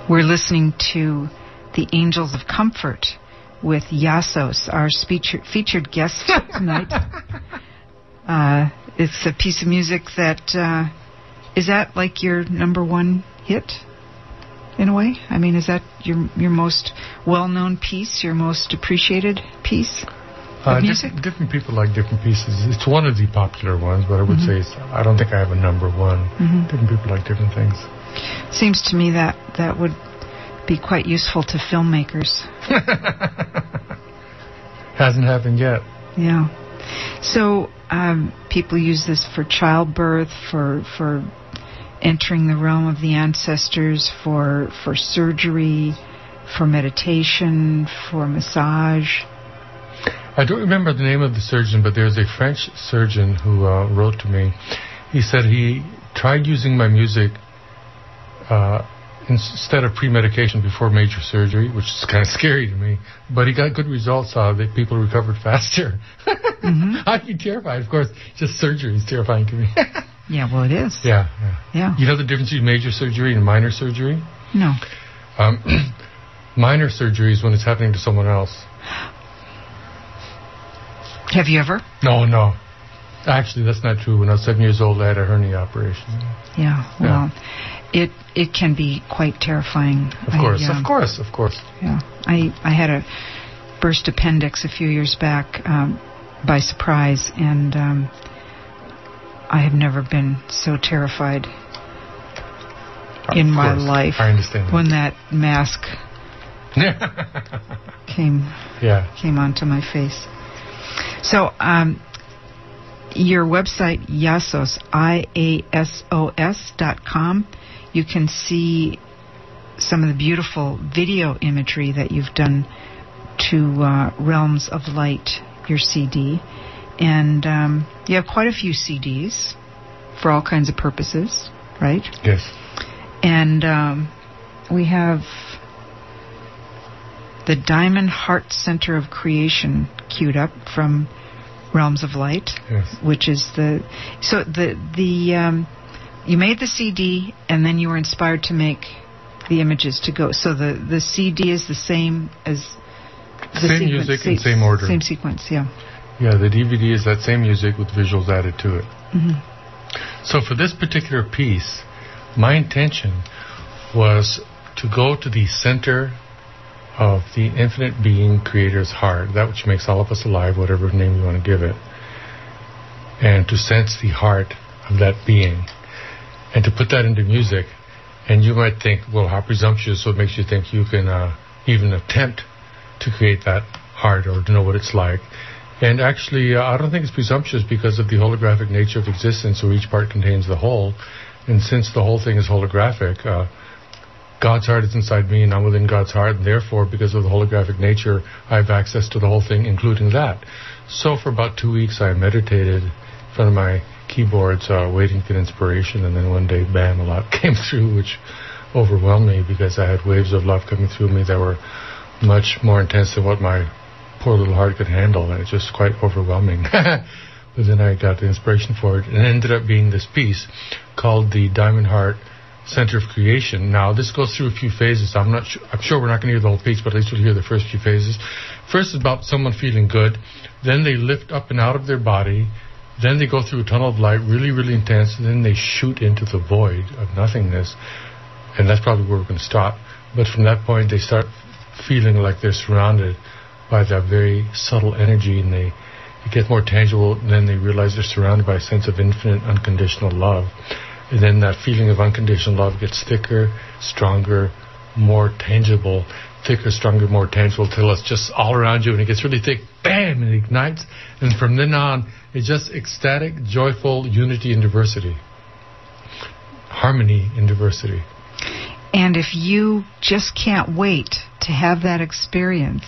We're listening to The Angels of Comfort with Yasos, our featured, featured guest tonight. uh, it's a piece of music that, uh, is that like your number one hit, in a way? I mean, is that your your most well-known piece, your most appreciated piece of uh, music? Different, different people like different pieces. It's one of the popular ones, but I would mm-hmm. say it's, I don't think I have a number one. Mm-hmm. Different people like different things. Seems to me that that would be quite useful to filmmakers. Hasn't happened yet. Yeah. So um, people use this for childbirth, for for entering the realm of the ancestors, for for surgery, for meditation, for massage. I don't remember the name of the surgeon, but there's a French surgeon who uh, wrote to me. He said he tried using my music uh, instead of pre-medication before major surgery, which is kind of scary to me, but he got good results. Uh, that people recovered faster. Mm-hmm. I'd be terrified. Of course, just surgery is terrifying to me. Yeah, well, it is. Yeah, yeah. Yeah. You know the difference between major surgery and minor surgery? No. Um, minor surgery is when it's happening to someone else. Have you ever? No, no. Actually, that's not true. When I was seven years old, I had a hernia operation. Yeah, well, yeah. it it can be quite terrifying. Of course, I, um, of course, of course. Yeah, I, I had a burst appendix a few years back um, by surprise, and um, I have never been so terrified in my life. I understand. When that mask came yeah. came onto my face. So, um, your website, Yasos, I A S O S dot com, you can see some of the beautiful video imagery that you've done to uh, Realms of Light, your C D. And um, you have quite a few C Ds for all kinds of purposes, right? Yes. And um, we have the Diamond Heart Center of Creation queued up from Realms of Light, yes. which is the so the the um, you made the C D and then you were inspired to make the images to go. So the, the C D is the same as the same sequence, music same, and same order, same sequence, yeah. Yeah, the D V D is that same music with visuals added to it. Mm-hmm. So for this particular piece, my intention was to go to the center of the infinite being creator's heart, that which makes all of us alive, whatever name you want to give it, and to sense the heart of that being, and to put that into music. And you might think, well, how presumptuous, what makes you think you can uh, even attempt to create that heart or to know what it's like? And actually, uh, I don't think it's presumptuous because of the holographic nature of existence, where each part contains the whole. And since the whole thing is holographic, uh, God's heart is inside me and I'm within God's heart, and therefore, because of the holographic nature, I have access to the whole thing, including that. So for about two weeks, I meditated in front of my keyboards, uh, waiting for inspiration, and then one day, bam, a lot came through, which overwhelmed me because I had waves of love coming through me that were much more intense than what my poor little heart could handle, and it's just quite overwhelming. But then I got the inspiration for it, and it ended up being this piece called the Diamond Heart Center of Creation. Now, this goes through a few phases. I'm not sure, I'm sure we're not going to hear the whole piece, but at least we'll hear the first few phases. First is about someone feeling good. Then they lift up and out of their body. Then they go through a tunnel of light, really, really intense, and then they shoot into the void of nothingness. And that's probably where we're going to stop. But from that point, they start feeling like they're surrounded by that very subtle energy, and they it gets more tangible, and then they realize they're surrounded by a sense of infinite, unconditional love. And then that feeling of unconditional love gets thicker, stronger, more tangible, thicker, stronger, more tangible, till it's just all around you, and it gets really thick, bam, and it ignites. And from then on, it's just ecstatic, joyful unity in diversity. Harmony in diversity. And if you just can't wait to have that experience,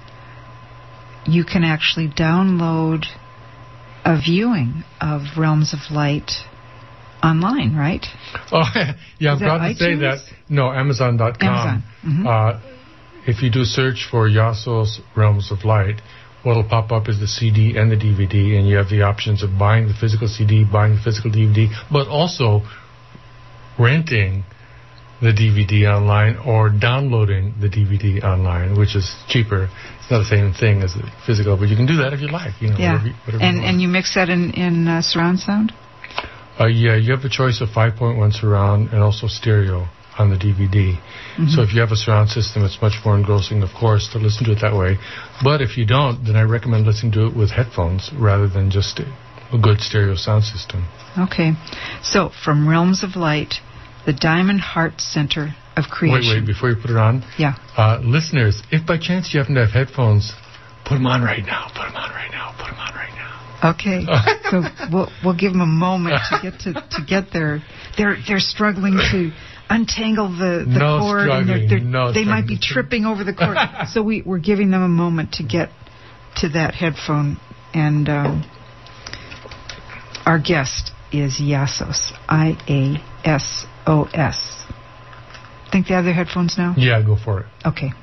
you can actually download a viewing of Realms of Light online, right? Oh, yeah, I'm Is proud to iTunes? say that. No, Amazon dot com. Amazon. Mm-hmm. Uh, if you do search for Yasos Realms of Light, what'll pop up is the C D and the D V D, and you have the options of buying the physical C D, buying the physical D V D, but also renting the D V D online or downloading the D V D online, which is cheaper. It's not the same thing as the physical, but you can do that if you like. You know, yeah. whatever, whatever and you want. and you mix that in in uh, surround sound. Uh, yeah, you have a choice of five point one surround and also stereo on the D V D. Mm-hmm. So if you have a surround system, it's much more engrossing, of course, to listen to it that way. But if you don't, then I recommend listening to it with headphones rather than just a good stereo sound system. Okay. So from Realms of Light, the Diamond Heart Center of Creation. Wait, wait, before you put it on. Yeah. Uh, listeners, if by chance you happen to have headphones, put them on right now. Put them on right now. Put them on right now. Okay. So we'll we'll give them a moment to get to, to get there. They're they're struggling to untangle the, the no cord, and they're, they're, no they might be tripping over the cord. So we we're giving them a moment to get to that headphone. And um, our guest is Iasos, I A S O S. Think they have their headphones now? Yeah, go for it. Okay.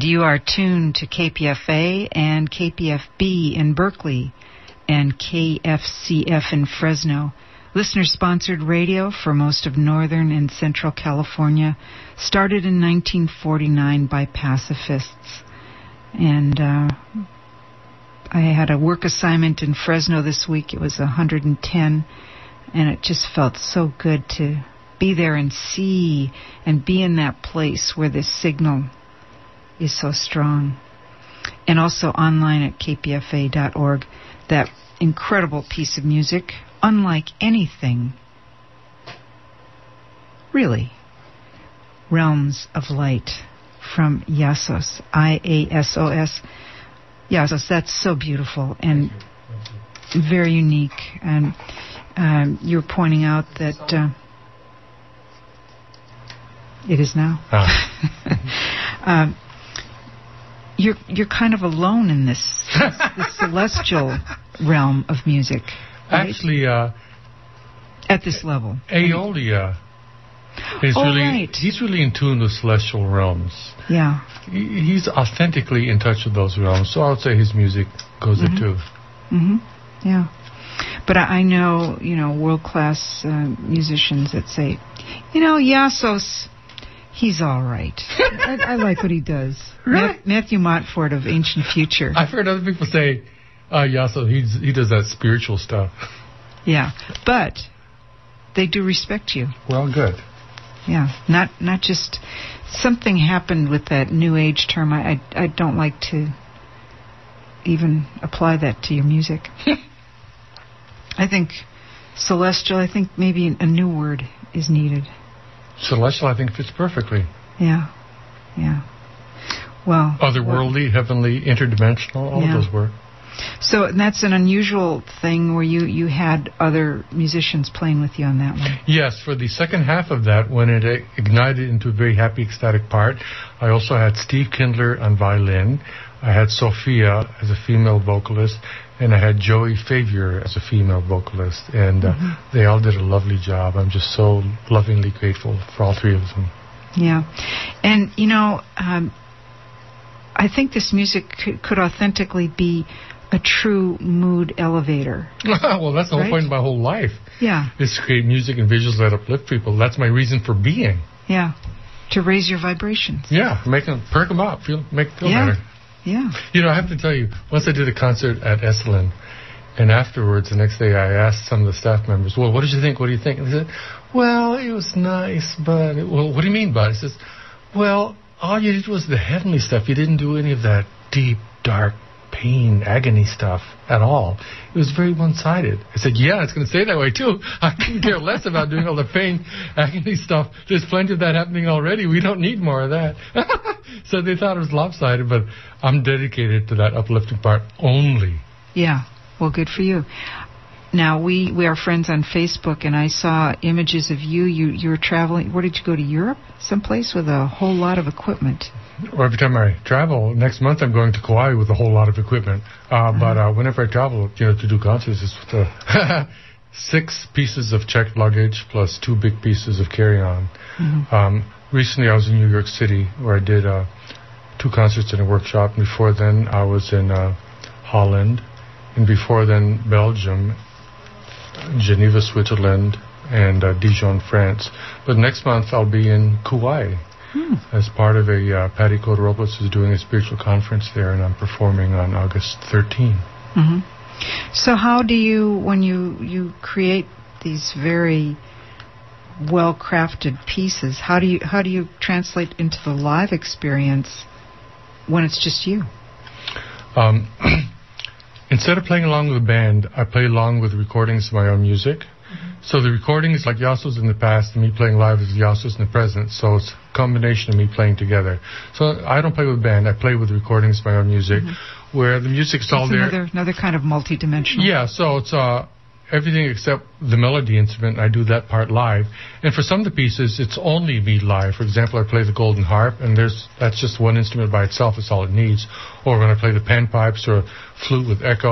And you are tuned to K P F A and K P F B in Berkeley and K F C F in Fresno. Listener-sponsored radio for most of Northern and Central California, started in nineteen forty-nine by pacifists. And uh, I had a work assignment in Fresno this week. It was one hundred ten, and it just felt so good to be there and see and be in that place where the signal is so strong. And also online at k p f a dot org, that incredible piece of music, unlike anything, really, Realms of Light from Iasos, I A S O S. Iasos, that's so beautiful and very unique. And um, you're pointing out that uh, it is now. Ah. um, you're you're kind of alone in this, this, this celestial realm of music. Right? Actually, uh, at this level, Aeolia is oh, really right. he's really in tune with celestial realms. Yeah, he, he's authentically in touch with those realms. So I would say his music goes mm-hmm. there too. Mm-hmm. Yeah, but I, I know you know world class uh, musicians that say, you know, Iasos, he's all right. I, I like what he does. Really? Ma- Matthew Montfort of Ancient Future. I've heard other people say, uh, Iasos, he's, he does that spiritual stuff. Yeah, but they do respect you. Well, good. Yeah, not not just something happened with that New Age term. I I, I don't like to even apply that to your music. I think celestial. I think maybe a new word is needed. Celestial, I think, fits perfectly. Yeah, yeah. Well, otherworldly, well, heavenly, interdimensional, all yeah. of those work. So and that's an unusual thing where you, you had other musicians playing with you on that one. Yes, for the second half of that, when it ignited into a very happy, ecstatic part, I also had Steve Kindler on violin, I had Sophia as a female vocalist, and I had Joey Favier as a female vocalist. And uh, mm-hmm. they all did a lovely job. I'm just so lovingly grateful for all three of them. Yeah. And, you know, um, I think this music could, could authentically be a true mood elevator. Well, that's the right? whole point of my whole life. Yeah. Is to create music and visuals that uplift people. That's my reason for being. Yeah. To raise your vibrations. Yeah. Make them, perk them up. Feel, make them feel yeah. better. Yeah. You know, I have to tell you, once I did a concert at Esalen, and afterwards, the next day, I asked some of the staff members, well, what did you think? What do you think? And they said, well, it was nice, but... It, well, what do you mean by it? He says, well, all you did was the heavenly stuff. You didn't do any of that deep, dark, pain, agony stuff at all. It was very one-sided. I said, yeah, it's going to stay that way, too. I couldn't care less about doing all the pain, agony stuff. There's plenty of that happening already. We don't need more of that. So they thought it was lopsided, but I'm dedicated to that uplifting part only. Yeah. Well, good for you. Now, we, we are friends on Facebook, and I saw images of you. You you were traveling. Where did you go, to Europe? Someplace with a whole lot of equipment. Or every time I travel, next month I'm going to Kauai with a whole lot of equipment. Uh, uh-huh. But uh, whenever I travel, you know, to do concerts, it's with uh, six pieces of checked luggage plus two big pieces of carry-on. Mm-hmm. Um, recently I was in New York City where I did uh, two concerts and a workshop. Before then I was in uh, Holland. And before then, Belgium, Geneva, Switzerland, and uh, Dijon, France. But next month, I'll be in Kauai hmm. as part of a uh, Patty Kodoropoulos is doing a spiritual conference there, and I'm performing on August thirteenth. Mm-hmm. So how do you, when you, you create these very well-crafted pieces, how do you how do you translate into the live experience when it's just you? Um... Instead of playing along with a band, I play along with recordings of my own music. Mm-hmm. So the recording is like Iasos in the past, and me playing live is Iasos in the present. So it's a combination of me playing together. So I don't play with a band. I play with recordings of my own music, mm-hmm. where the music's all there. Another, another kind of multi-dimensional. Yeah, so it's uh, everything except the melody instrument. I do that part live. And for some of the pieces, it's only me live. For example, I play the golden harp, and there's that's just one instrument by itself. It's all it needs. Or when I play the panpipes or flute with echo,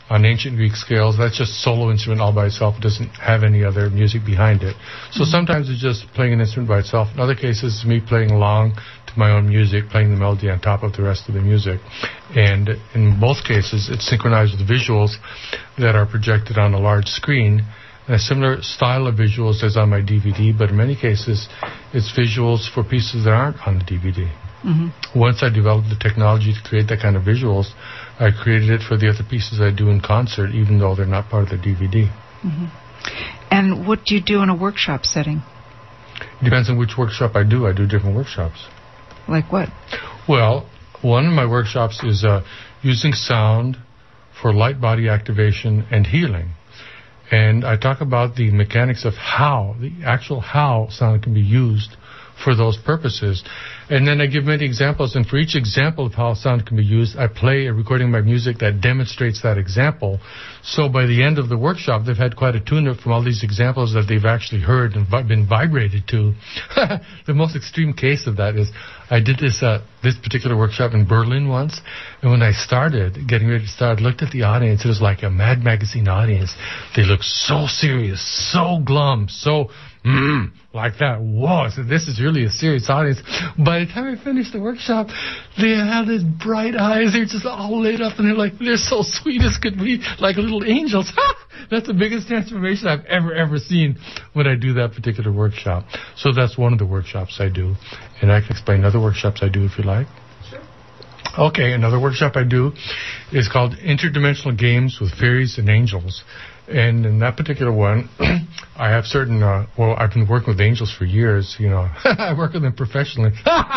on ancient Greek scales. That's just solo instrument all by itself. It doesn't have any other music behind it. So mm-hmm. sometimes it's just playing an instrument by itself. In other cases, it's me playing along to my own music, playing the melody on top of the rest of the music. And in both cases, it's synchronized with visuals that are projected on a large screen. And a similar style of visuals as on my D V D, but in many cases, it's visuals for pieces that aren't on the D V D. Mm-hmm. Once I developed the technology to create that kind of visuals, I created it for the other pieces I do in concert, even though they're not part of the D V D. Mm-hmm. And what do you do in a workshop setting? It depends on which workshop I do. I do different workshops. Like what? Well, one of my workshops is uh, using sound for light body activation and healing. And I talk about the mechanics of how, the actual how sound can be used for those purposes. And then I give many examples, and for each example of how sound can be used, I play a recording of my music that demonstrates that example. So by the end of the workshop, they've had quite a tune-up from all these examples that they've actually heard and vi- been vibrated to. The most extreme case of that is I did this uh, this particular workshop in Berlin once, and when I started, getting ready to start, I looked at the audience. It was like a Mad Magazine audience. They looked so serious, so glum, so mm, like that. Whoa, so this is really a serious audience. By the time I finished the workshop, they had these bright eyes. They're just all lit up, and they're like, they're so sweet as could be, like little angels. That's the biggest transformation I've ever, ever seen when I do that particular workshop. So that's one of the workshops I do. And I can explain other workshops I do if you like. Sure. Okay, another workshop I do is called Interdimensional Games with Fairies and Angels. And in that particular one, I have certain, uh, well, I've been working with angels for years, you know. I work with them professionally.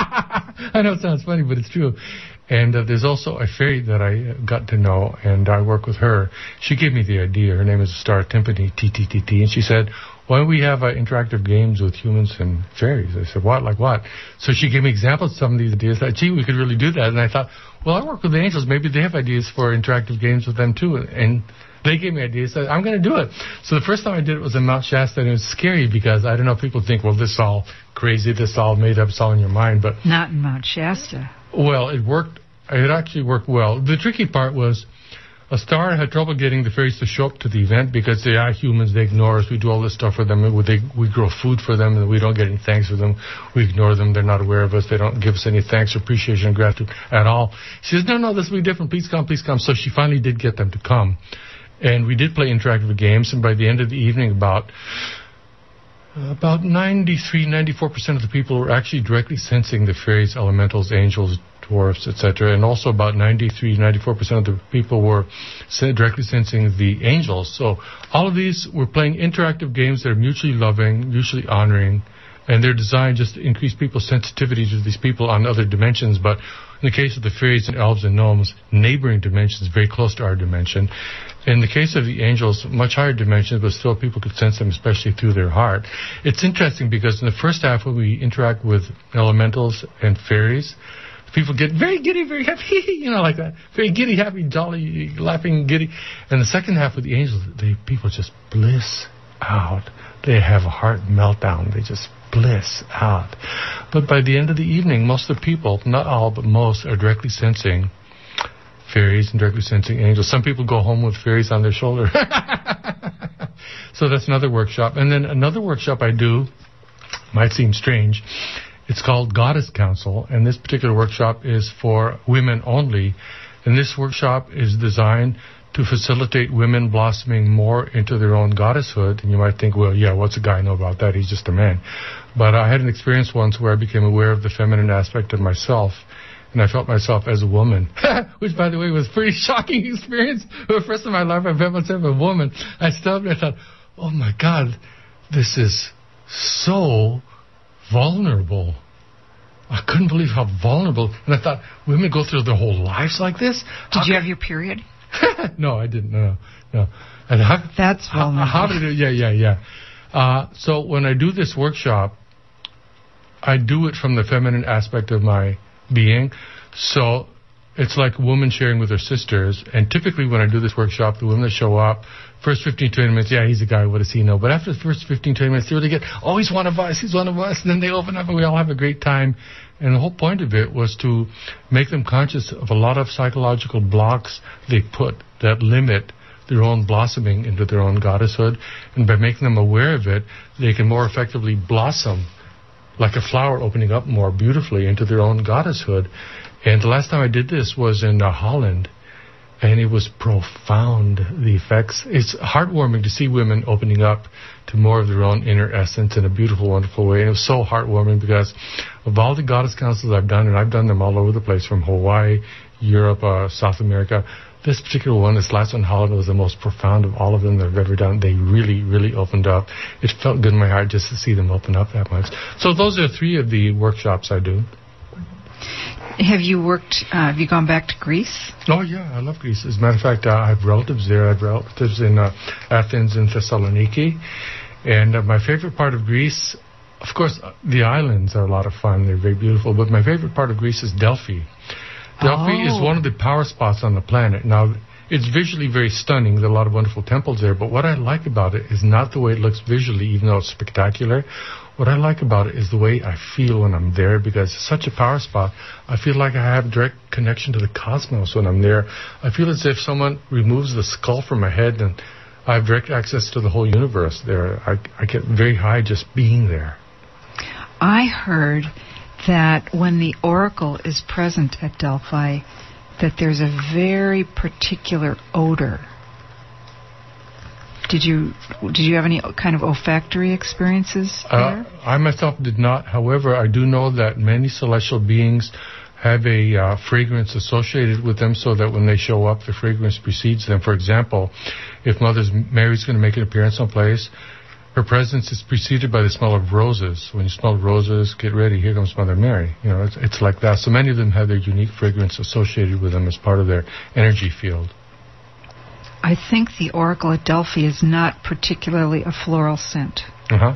I know it sounds funny, but it's true. And uh, there's also a fairy that I got to know, and I work with her. She gave me the idea. Her name is Star Timpani, T T T T, and she said, why don't we have uh, interactive games with humans and fairies? I said, what, like what? So she gave me examples of some of these ideas. I thought, gee, we could really do that. And I thought, well, I work with the angels. Maybe they have ideas for interactive games with them, too. And they gave me ideas. So I'm going to do it. So the first time I did it was in Mount Shasta, and it was scary because, I don't know, people think, well, this is all crazy, this is all made up, it's all in your mind. But not in Mount Shasta. Well, it worked. It actually worked well. The tricky part was a star had trouble getting the fairies to show up to the event because they are humans. They ignore us. We do all this stuff for them. They, we grow food for them, and we don't get any thanks for them. We ignore them. They're not aware of us. They don't give us any thanks, appreciation, or gratitude at all. She says, no, no, this will be different. Please come, please come. So she finally did get them to come. And we did play interactive games, and by the end of the evening, about uh, about ninety-three, ninety-four percent of the people were actually directly sensing the fairies, elementals, angels, dwarfs, et cetera. And also about ninety-three, ninety-four percent of the people were directly sensing the angels. So all of these were playing interactive games that are mutually loving, mutually honoring, and they're designed just to increase people's sensitivity to these people on other dimensions. But in the case of the fairies and elves and gnomes, neighboring dimensions very close to our dimension. In the case of the angels, much higher dimensions, but still people could sense them, especially through their heart. It's interesting because in the first half when we interact with elementals and fairies, people get very giddy, very happy, you know, like that. Very giddy, happy, jolly, laughing, giddy. And the second half with the angels, they people just bliss out. They have a heart meltdown. They just bliss out. But by the end of the evening, most of the people, not all, but most, are directly sensing fairies and directly sensing angels. Some people go home with fairies on their shoulder. So that's another workshop. And then another workshop I do, might seem strange, it's called Goddess Council, and this particular workshop is for women only. And this workshop is designed to facilitate women blossoming more into their own goddesshood. And you might think, well, yeah, what's a guy know about that? He's just a man. But I had an experience once where I became aware of the feminine aspect of myself, and I felt myself as a woman, which, by the way, was a pretty shocking experience. For the first time in my life, I felt myself a woman. I stopped and I thought, oh, my God, this is so vulnerable. I couldn't believe how vulnerable. And I thought, women go through their whole lives like this? Did how you have your period? No, I didn't. No, no. And how, That's vulnerable. How, how did it? Yeah, yeah, yeah. Uh, so when I do this workshop, I do it from the feminine aspect of my being. So it's like a woman sharing with her sisters. And typically when I do this workshop, the women that show up, first fifteen, twenty minutes, yeah, he's a guy, what does he know? But after the first fifteen, twenty minutes, they really get, oh, he's one of us, he's one of us. And then they open up and we all have a great time. And the whole point of it was to make them conscious of a lot of psychological blocks they put that limit their own blossoming into their own goddesshood. And by making them aware of it, they can more effectively blossom like a flower, opening up more beautifully into their own goddesshood. And the last time I did this was in uh, Holland, and it was profound, the effects. It's heartwarming to see women opening up to more of their own inner essence in a beautiful, wonderful way. And it was so heartwarming because of all the goddess councils I've done, and I've done them all over the place, from Hawaii, Europe, uh, South America, this particular one, this last one in Holland, was the most profound of all of them that I've ever done. They really, really opened up. It felt good in my heart just to see them open up that much. So those are three of the workshops I do. Have you worked, uh, have you gone back to Greece? Oh, yeah, I love Greece. As a matter of fact, uh, I have relatives there. I have relatives in uh, Athens and Thessaloniki. And uh, my favorite part of Greece, of course, uh, the islands are a lot of fun. They're very beautiful. But my favorite part of Greece is Delphi. Delphi oh. is one of the power spots on the planet. Now, it's visually very stunning. There are a lot of wonderful temples there. But what I like about it is not the way it looks visually, even though it's spectacular. What I like about it is the way I feel when I'm there, because it's such a power spot. I feel like I have direct connection to the cosmos when I'm there. I feel as if someone removes the skull from my head and I have direct access to the whole universe there. I, I get very high just being there. I heard that when the oracle is present at Delphi, that there's a very particular odor. Did you did you have any kind of olfactory experiences there? Uh, I myself did not. However, I do know that many celestial beings have a uh, fragrance associated with them, so that when they show up, the fragrance precedes them. For example, if Mother Mary's going to make an appearance someplace, her presence is preceded by the smell of roses. When you smell roses, get ready, here comes Mother Mary. You know, it's, it's like that. So many of them have their unique fragrance associated with them as part of their energy field. I think the oracle at Delphi is not particularly a floral scent. Uh-huh.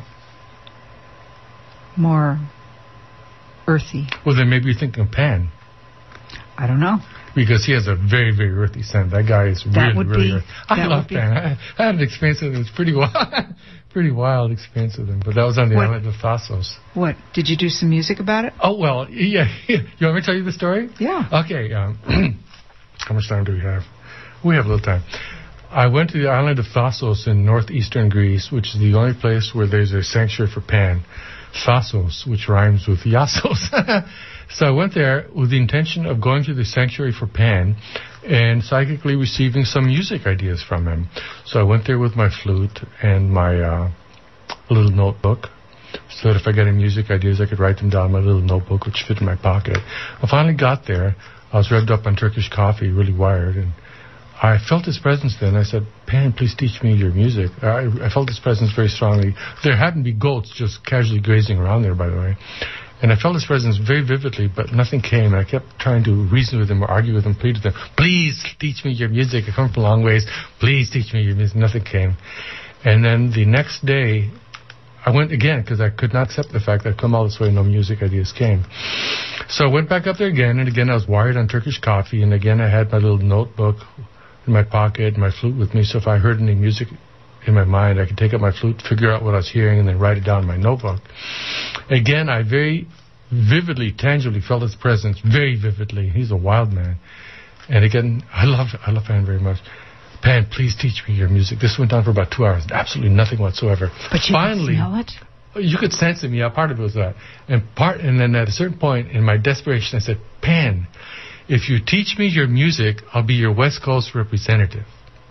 More earthy. Well, then maybe you're thinking of Pan. I don't know. Because he has a very, very earthy scent. That guy is that really, would really be, earthy. I love Pan. I, I had an experience with him. It's pretty wild. Pretty wild experience with him. But that was on the what? island of Thasos. What? Did you do some music about it? Oh, well, yeah. yeah. You want me to tell you the story? Yeah. Okay. Um, how much time do we have? We have a little time. I went to the island of Thasos in northeastern Greece, which is the only place where there's a sanctuary for Pan. Thasos, which rhymes with Yassos. So I went there with the intention of going to the sanctuary for Pan and psychically receiving some music ideas from him. So I went there with my flute and my uh, little notebook, so that if I got any music ideas, I could write them down in my little notebook, which fit in my pocket. I finally got there. I was revved up on Turkish coffee, really wired, and I felt his presence then. I said, Pan, please teach me your music. I, I felt his presence very strongly. There happened to be goats just casually grazing around there, by the way. And I felt his presence very vividly, but nothing came. And I kept trying to reason with him or argue with him, plead with him. Please teach me your music. I come from a long ways. Please teach me your music. Nothing came. And then the next day, I went again because I could not accept the fact that I'd come all this way and no music ideas came. So I went back up there again, and again I was wired on Turkish coffee, and again I had my little notebook in my pocket, my flute with me, so if I heard any music in my mind, I could take out my flute, figure out what I was hearing, and then write it down in my notebook. Again, I very vividly, tangibly felt his presence, very vividly. He's a wild man. And again, I love I love Pan very much. Pan, please teach me your music. This went on for about two hours, absolutely nothing whatsoever. But you Finally, could smell it? You could sense it, yeah, part of it was that. And part, and then at a certain point, in my desperation, I said, Pan, if you teach me your music, I'll be your West Coast representative.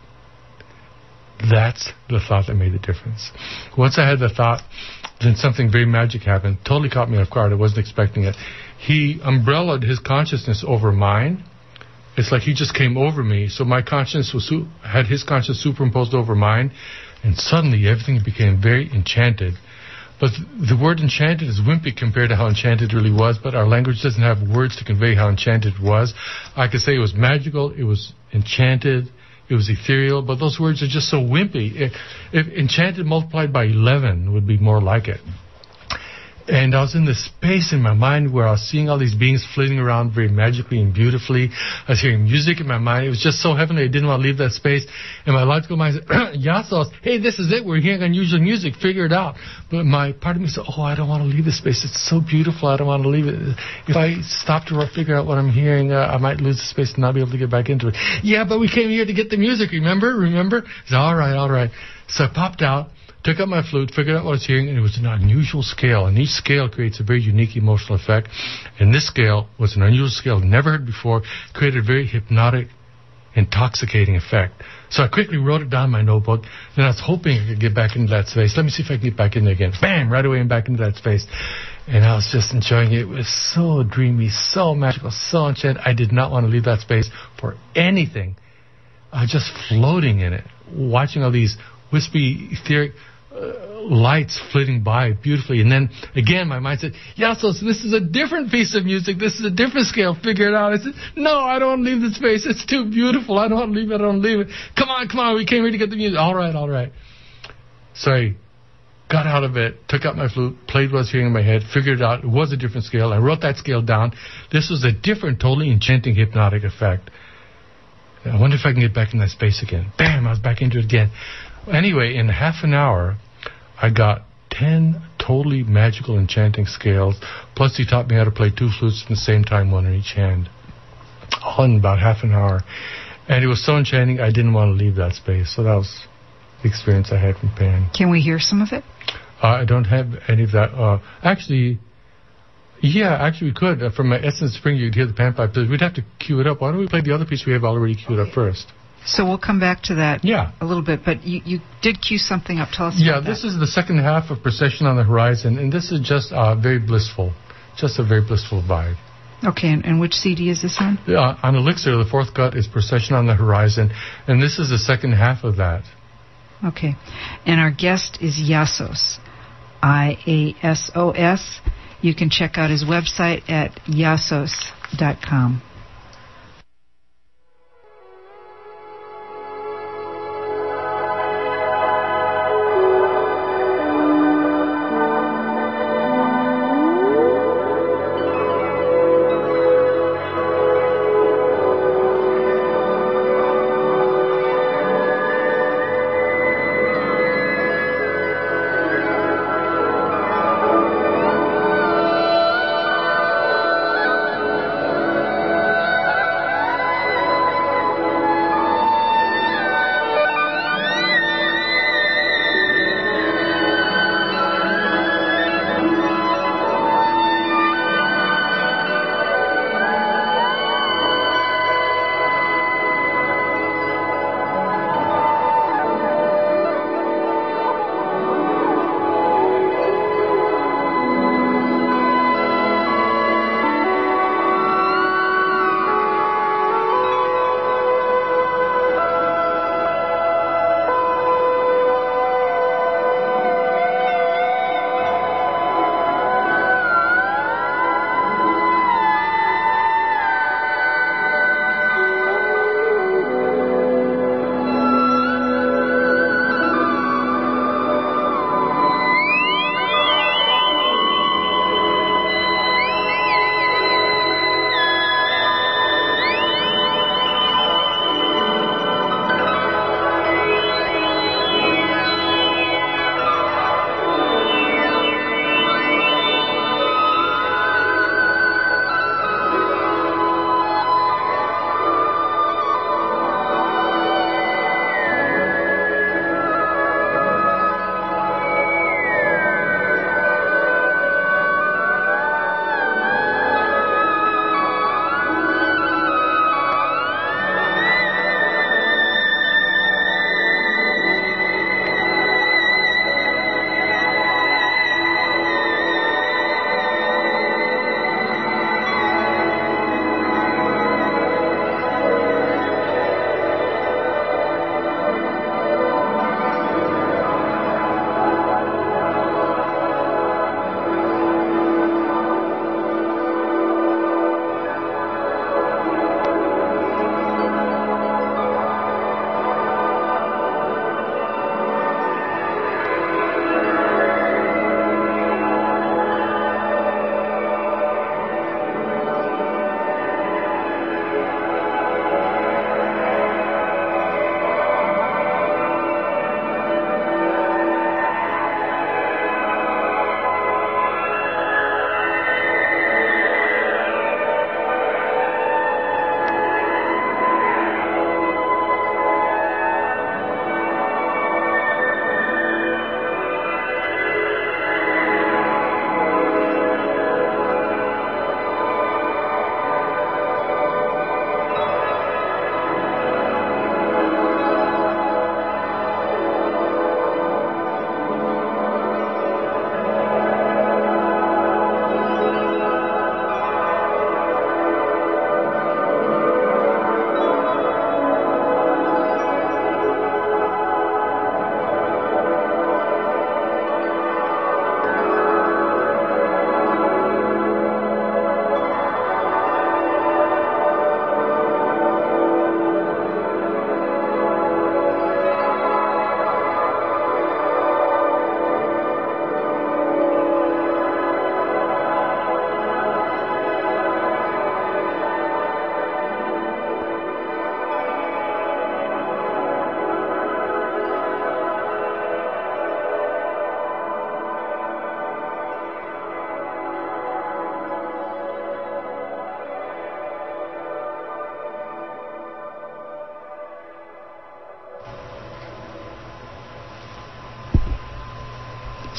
That's the thought that made the difference. Once I had the thought, then something very magic happened. Totally caught me off guard. I wasn't expecting it. He umbrellaed his consciousness over mine. It's like he just came over me. So my consciousness was su- had his consciousness superimposed over mine. And suddenly everything became very enchanted. But the word enchanted is wimpy compared to how enchanted it really was, but our language doesn't have words to convey how enchanted it was. I could say it was magical, it was enchanted, it was ethereal, but those words are just so wimpy. If, if enchanted multiplied by eleven would be more like it. And I was in this space in my mind where I was seeing all these beings flitting around very magically and beautifully. I was hearing music in my mind. It was just so heavenly. I didn't want to leave that space. And my logical mind said, Yasos, hey, this is it. We're hearing unusual music. Figure it out. But my part of me said, oh, I don't want to leave this space. It's so beautiful. I don't want to leave it. If I stop to figure out what I'm hearing, uh, I might lose the space and not be able to get back into it. Yeah, but we came here to get the music. Remember? Remember? I said, all right, all right. So I popped out. Took up my flute, figured out what I was hearing, and it was an unusual scale. And each scale creates a very unique emotional effect. And this scale was an unusual scale, never heard before, created a very hypnotic, intoxicating effect. So I quickly wrote it down in my notebook. Then I was hoping I could get back into that space. Let me see if I can get back in there again. Bam! Right away I'm back into that space. And I was just enjoying it. It was so dreamy, so magical, so enchanted. I did not want to leave that space for anything. I was just floating in it, watching all these wispy, etheric Uh, lights flitting by beautifully. And then again my mind said, yeah, so this is a different piece of music, this is a different scale, figure it out. I said, no, I don't want to leave this space, it's too beautiful, I don't want to leave it, I don't want to leave it. Come on, come on, we came here to get the music. All right, all right. So I got out of it, took out my flute, played what I was hearing in my head, figured it out, it was a different scale. I wrote that scale down. This was a different, totally enchanting, hypnotic effect. I wonder if I can get back in that space again. Bam, I was back into it again. Anyway, in half an hour, I got ten totally magical, enchanting scales. Plus, he taught me how to play two flutes at the same time, one in each hand. All in about half an hour. And it was so enchanting, I didn't want to leave that space. So that was the experience I had from Pan. Can we hear some of it? Uh, I don't have any of that. Uh, actually, yeah, actually we could. Uh, from my Essence Spring, you'd hear the Pan pipe. We'd have to cue it up. Why don't we play the other piece we have already queued up first? So we'll come back to that yeah. a little bit, but you, you did cue something up. Tell us yeah, about that. Yeah, this is the second half of Procession on the Horizon, and this is just uh, very blissful, just a very blissful vibe. Okay, and, and which C D is this on? Uh, on Elixir, the fourth cut is Procession on the Horizon, and this is the second half of that. Okay, and our guest is Yasos, I A S O S. You can check out his website at yasos dot com.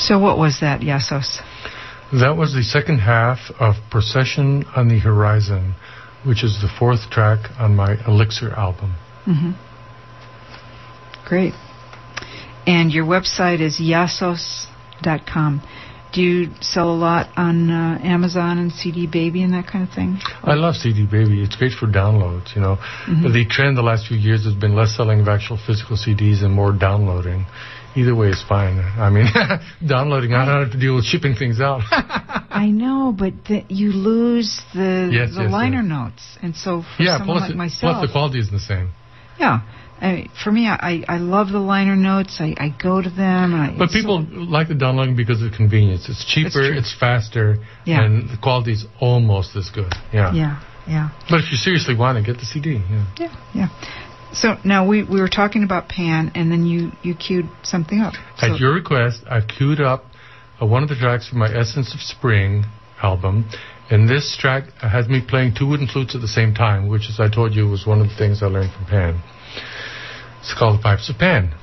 So what was that, Yasos? That was the second half of Procession on the Horizon, which is the fourth track on my Elixir album. Mm-hmm. Great. And your website is yasos dot com. Do you sell a lot on uh, Amazon and C D Baby and that kind of thing? I love C D Baby. It's great for downloads, you know. Mm-hmm. The trend the last few years has been less selling of actual physical C Ds and more downloading. Either way is fine. I mean, downloading, I don't have to deal with shipping things out. I know, but the, you lose the, yes, the yes, liner yes. notes. And so for yeah, someone plus like it, myself... plus the quality isn't the same. Yeah. I mean, for me, I, I love the liner notes. I, I go to them. And I, but people so, like the downloading because of convenience. It's cheaper, it's faster, yeah. and the quality is almost as good. Yeah. Yeah, yeah. But if you seriously want it, get the C D. Yeah, yeah. yeah. So now we, we were talking about Pan, and then you, you queued something up. So At your request, I queued up uh, one of the tracks from my Essence of Spring album, and this track has me playing two wooden flutes at the same time, which, as I told you, was one of the things I learned from Pan. It's called The Pipes of Pan.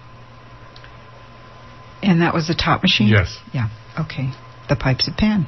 And that was the Top Machine? Yes. Yeah, okay. The Pipes of Pan.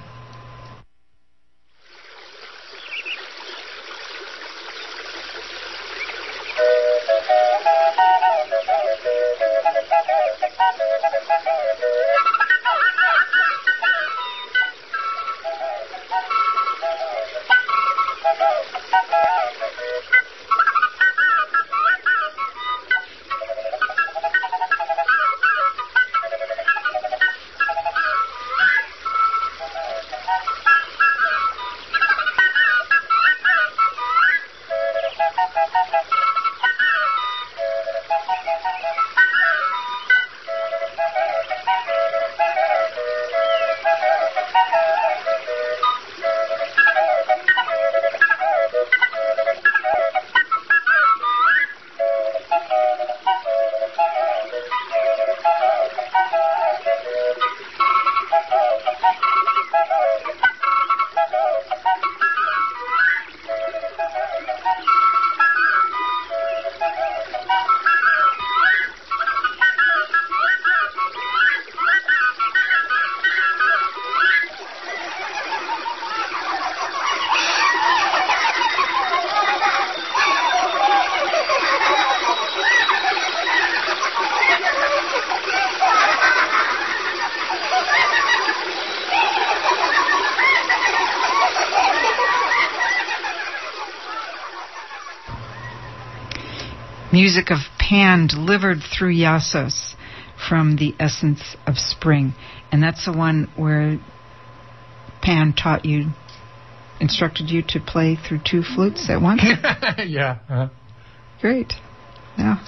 Music of Pan delivered through Yasos from the Essence of Spring. And that's the one where Pan taught you, instructed you to play through two flutes at once? yeah. Uh-huh. Great. Yeah.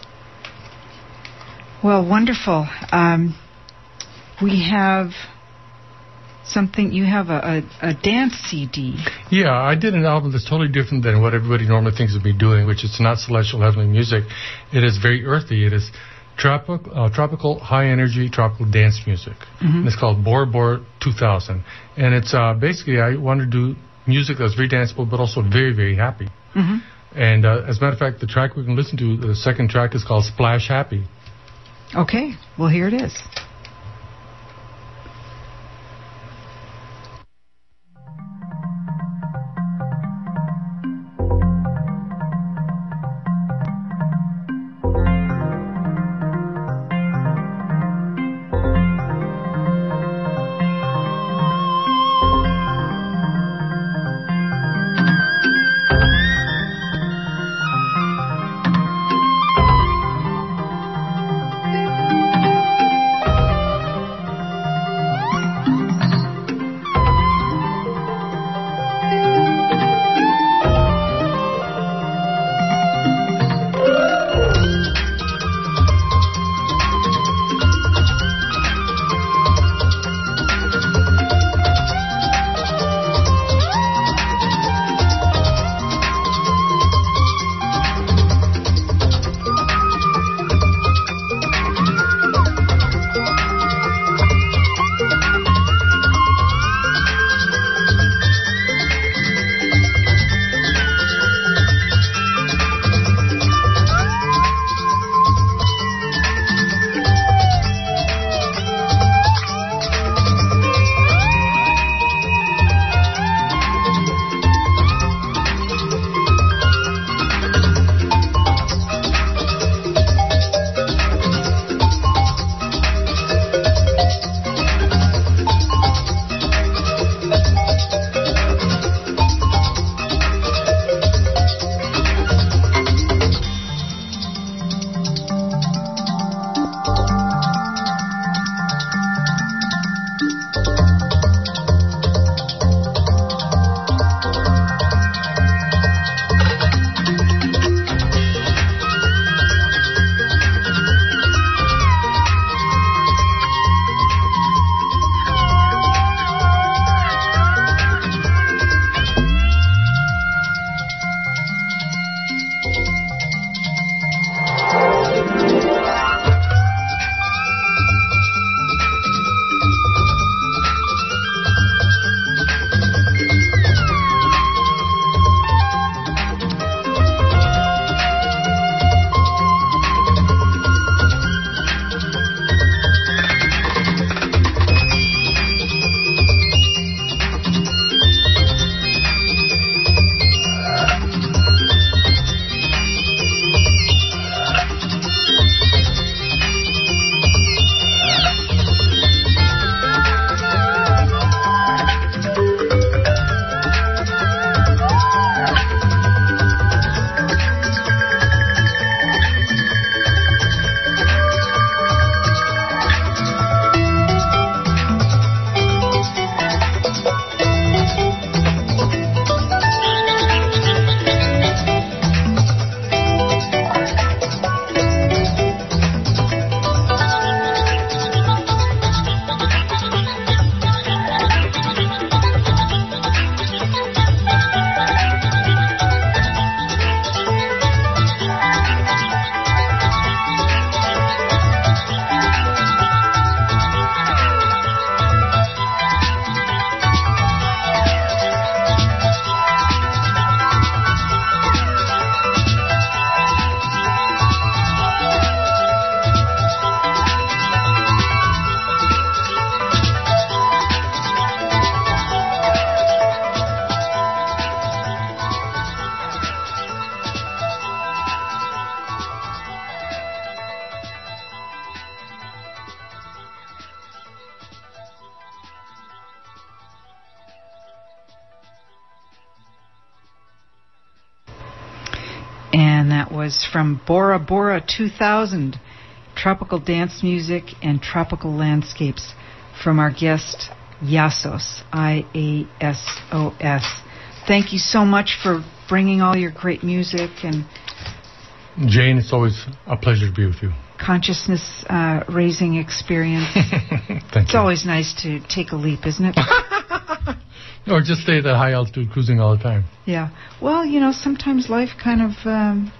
Well, wonderful. Um, we have something, you have a, a, a dance C D. Yeah, I did an album that's totally different than what everybody normally thinks of me doing, which is not celestial heavenly music. It is very earthy. It is tropical, uh, tropical high-energy, tropical dance music. Mm-hmm. And it's called Bora Bora two thousand. And it's uh, basically, I wanted to do music that's very danceable, but also very, very happy. Mm-hmm. And uh, as a matter of fact, the track we can listen to, the second track is called Splash Happy. Okay, well, here it is. And that was from Bora Bora two thousand, Tropical Dance Music and Tropical Landscapes, from our guest, Iasos, I A S O S. Thank you so much for bringing all your great music and... Jane, it's always a pleasure to be with you. Consciousness uh, raising experience. Thank it's you. always nice to take a leap, isn't it? Or just stay at that high altitude cruising all the time. Yeah. Well, you know, sometimes life kind of um,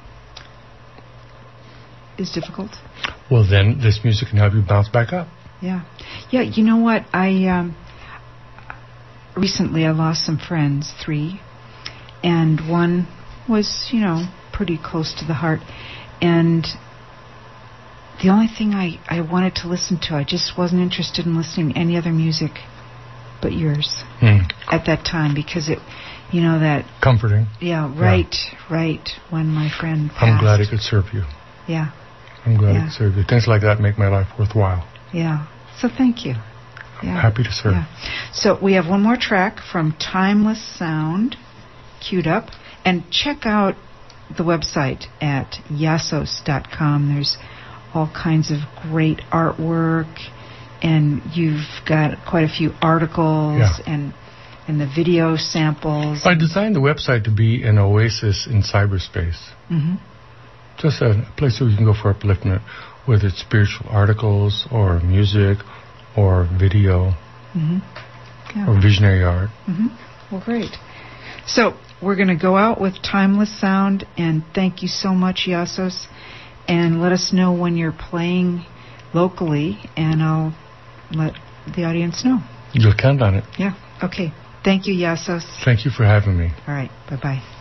is difficult. Well, then this music can help you bounce back up. Yeah. Yeah, you know what? I um, recently I lost some friends, three, and one was, you know, pretty close to the heart. And the only thing I, I wanted to listen to, I just wasn't interested in listening to any other music but yours hmm. at that time, because it, you know, that... Comforting. Yeah, right, yeah. right, when my friend passed. I'm glad it could serve you. Yeah. I'm glad yeah. it could serve you. Things like that make my life worthwhile. Yeah, so thank you. Yeah. Happy to serve. Yeah. So we have one more track from Timeless Sound queued up. And check out the website at iasos dot com. There's all kinds of great artwork, and you've got quite a few articles yeah. and and the video samples. I designed the website to be an oasis in cyberspace. Mm-hmm. Just a place where you can go for upliftment, whether it's spiritual articles or music or video mm-hmm. yeah. or visionary art. Mm-hmm. Well, great. So we're going to go out with Timeless Sound, and thank you so much, Iasos. And let us know when you're playing locally, and I'll let the audience know. You'll count on it. Yeah. Okay. Thank you, Iasos. Thank you for having me. All right. Bye-bye.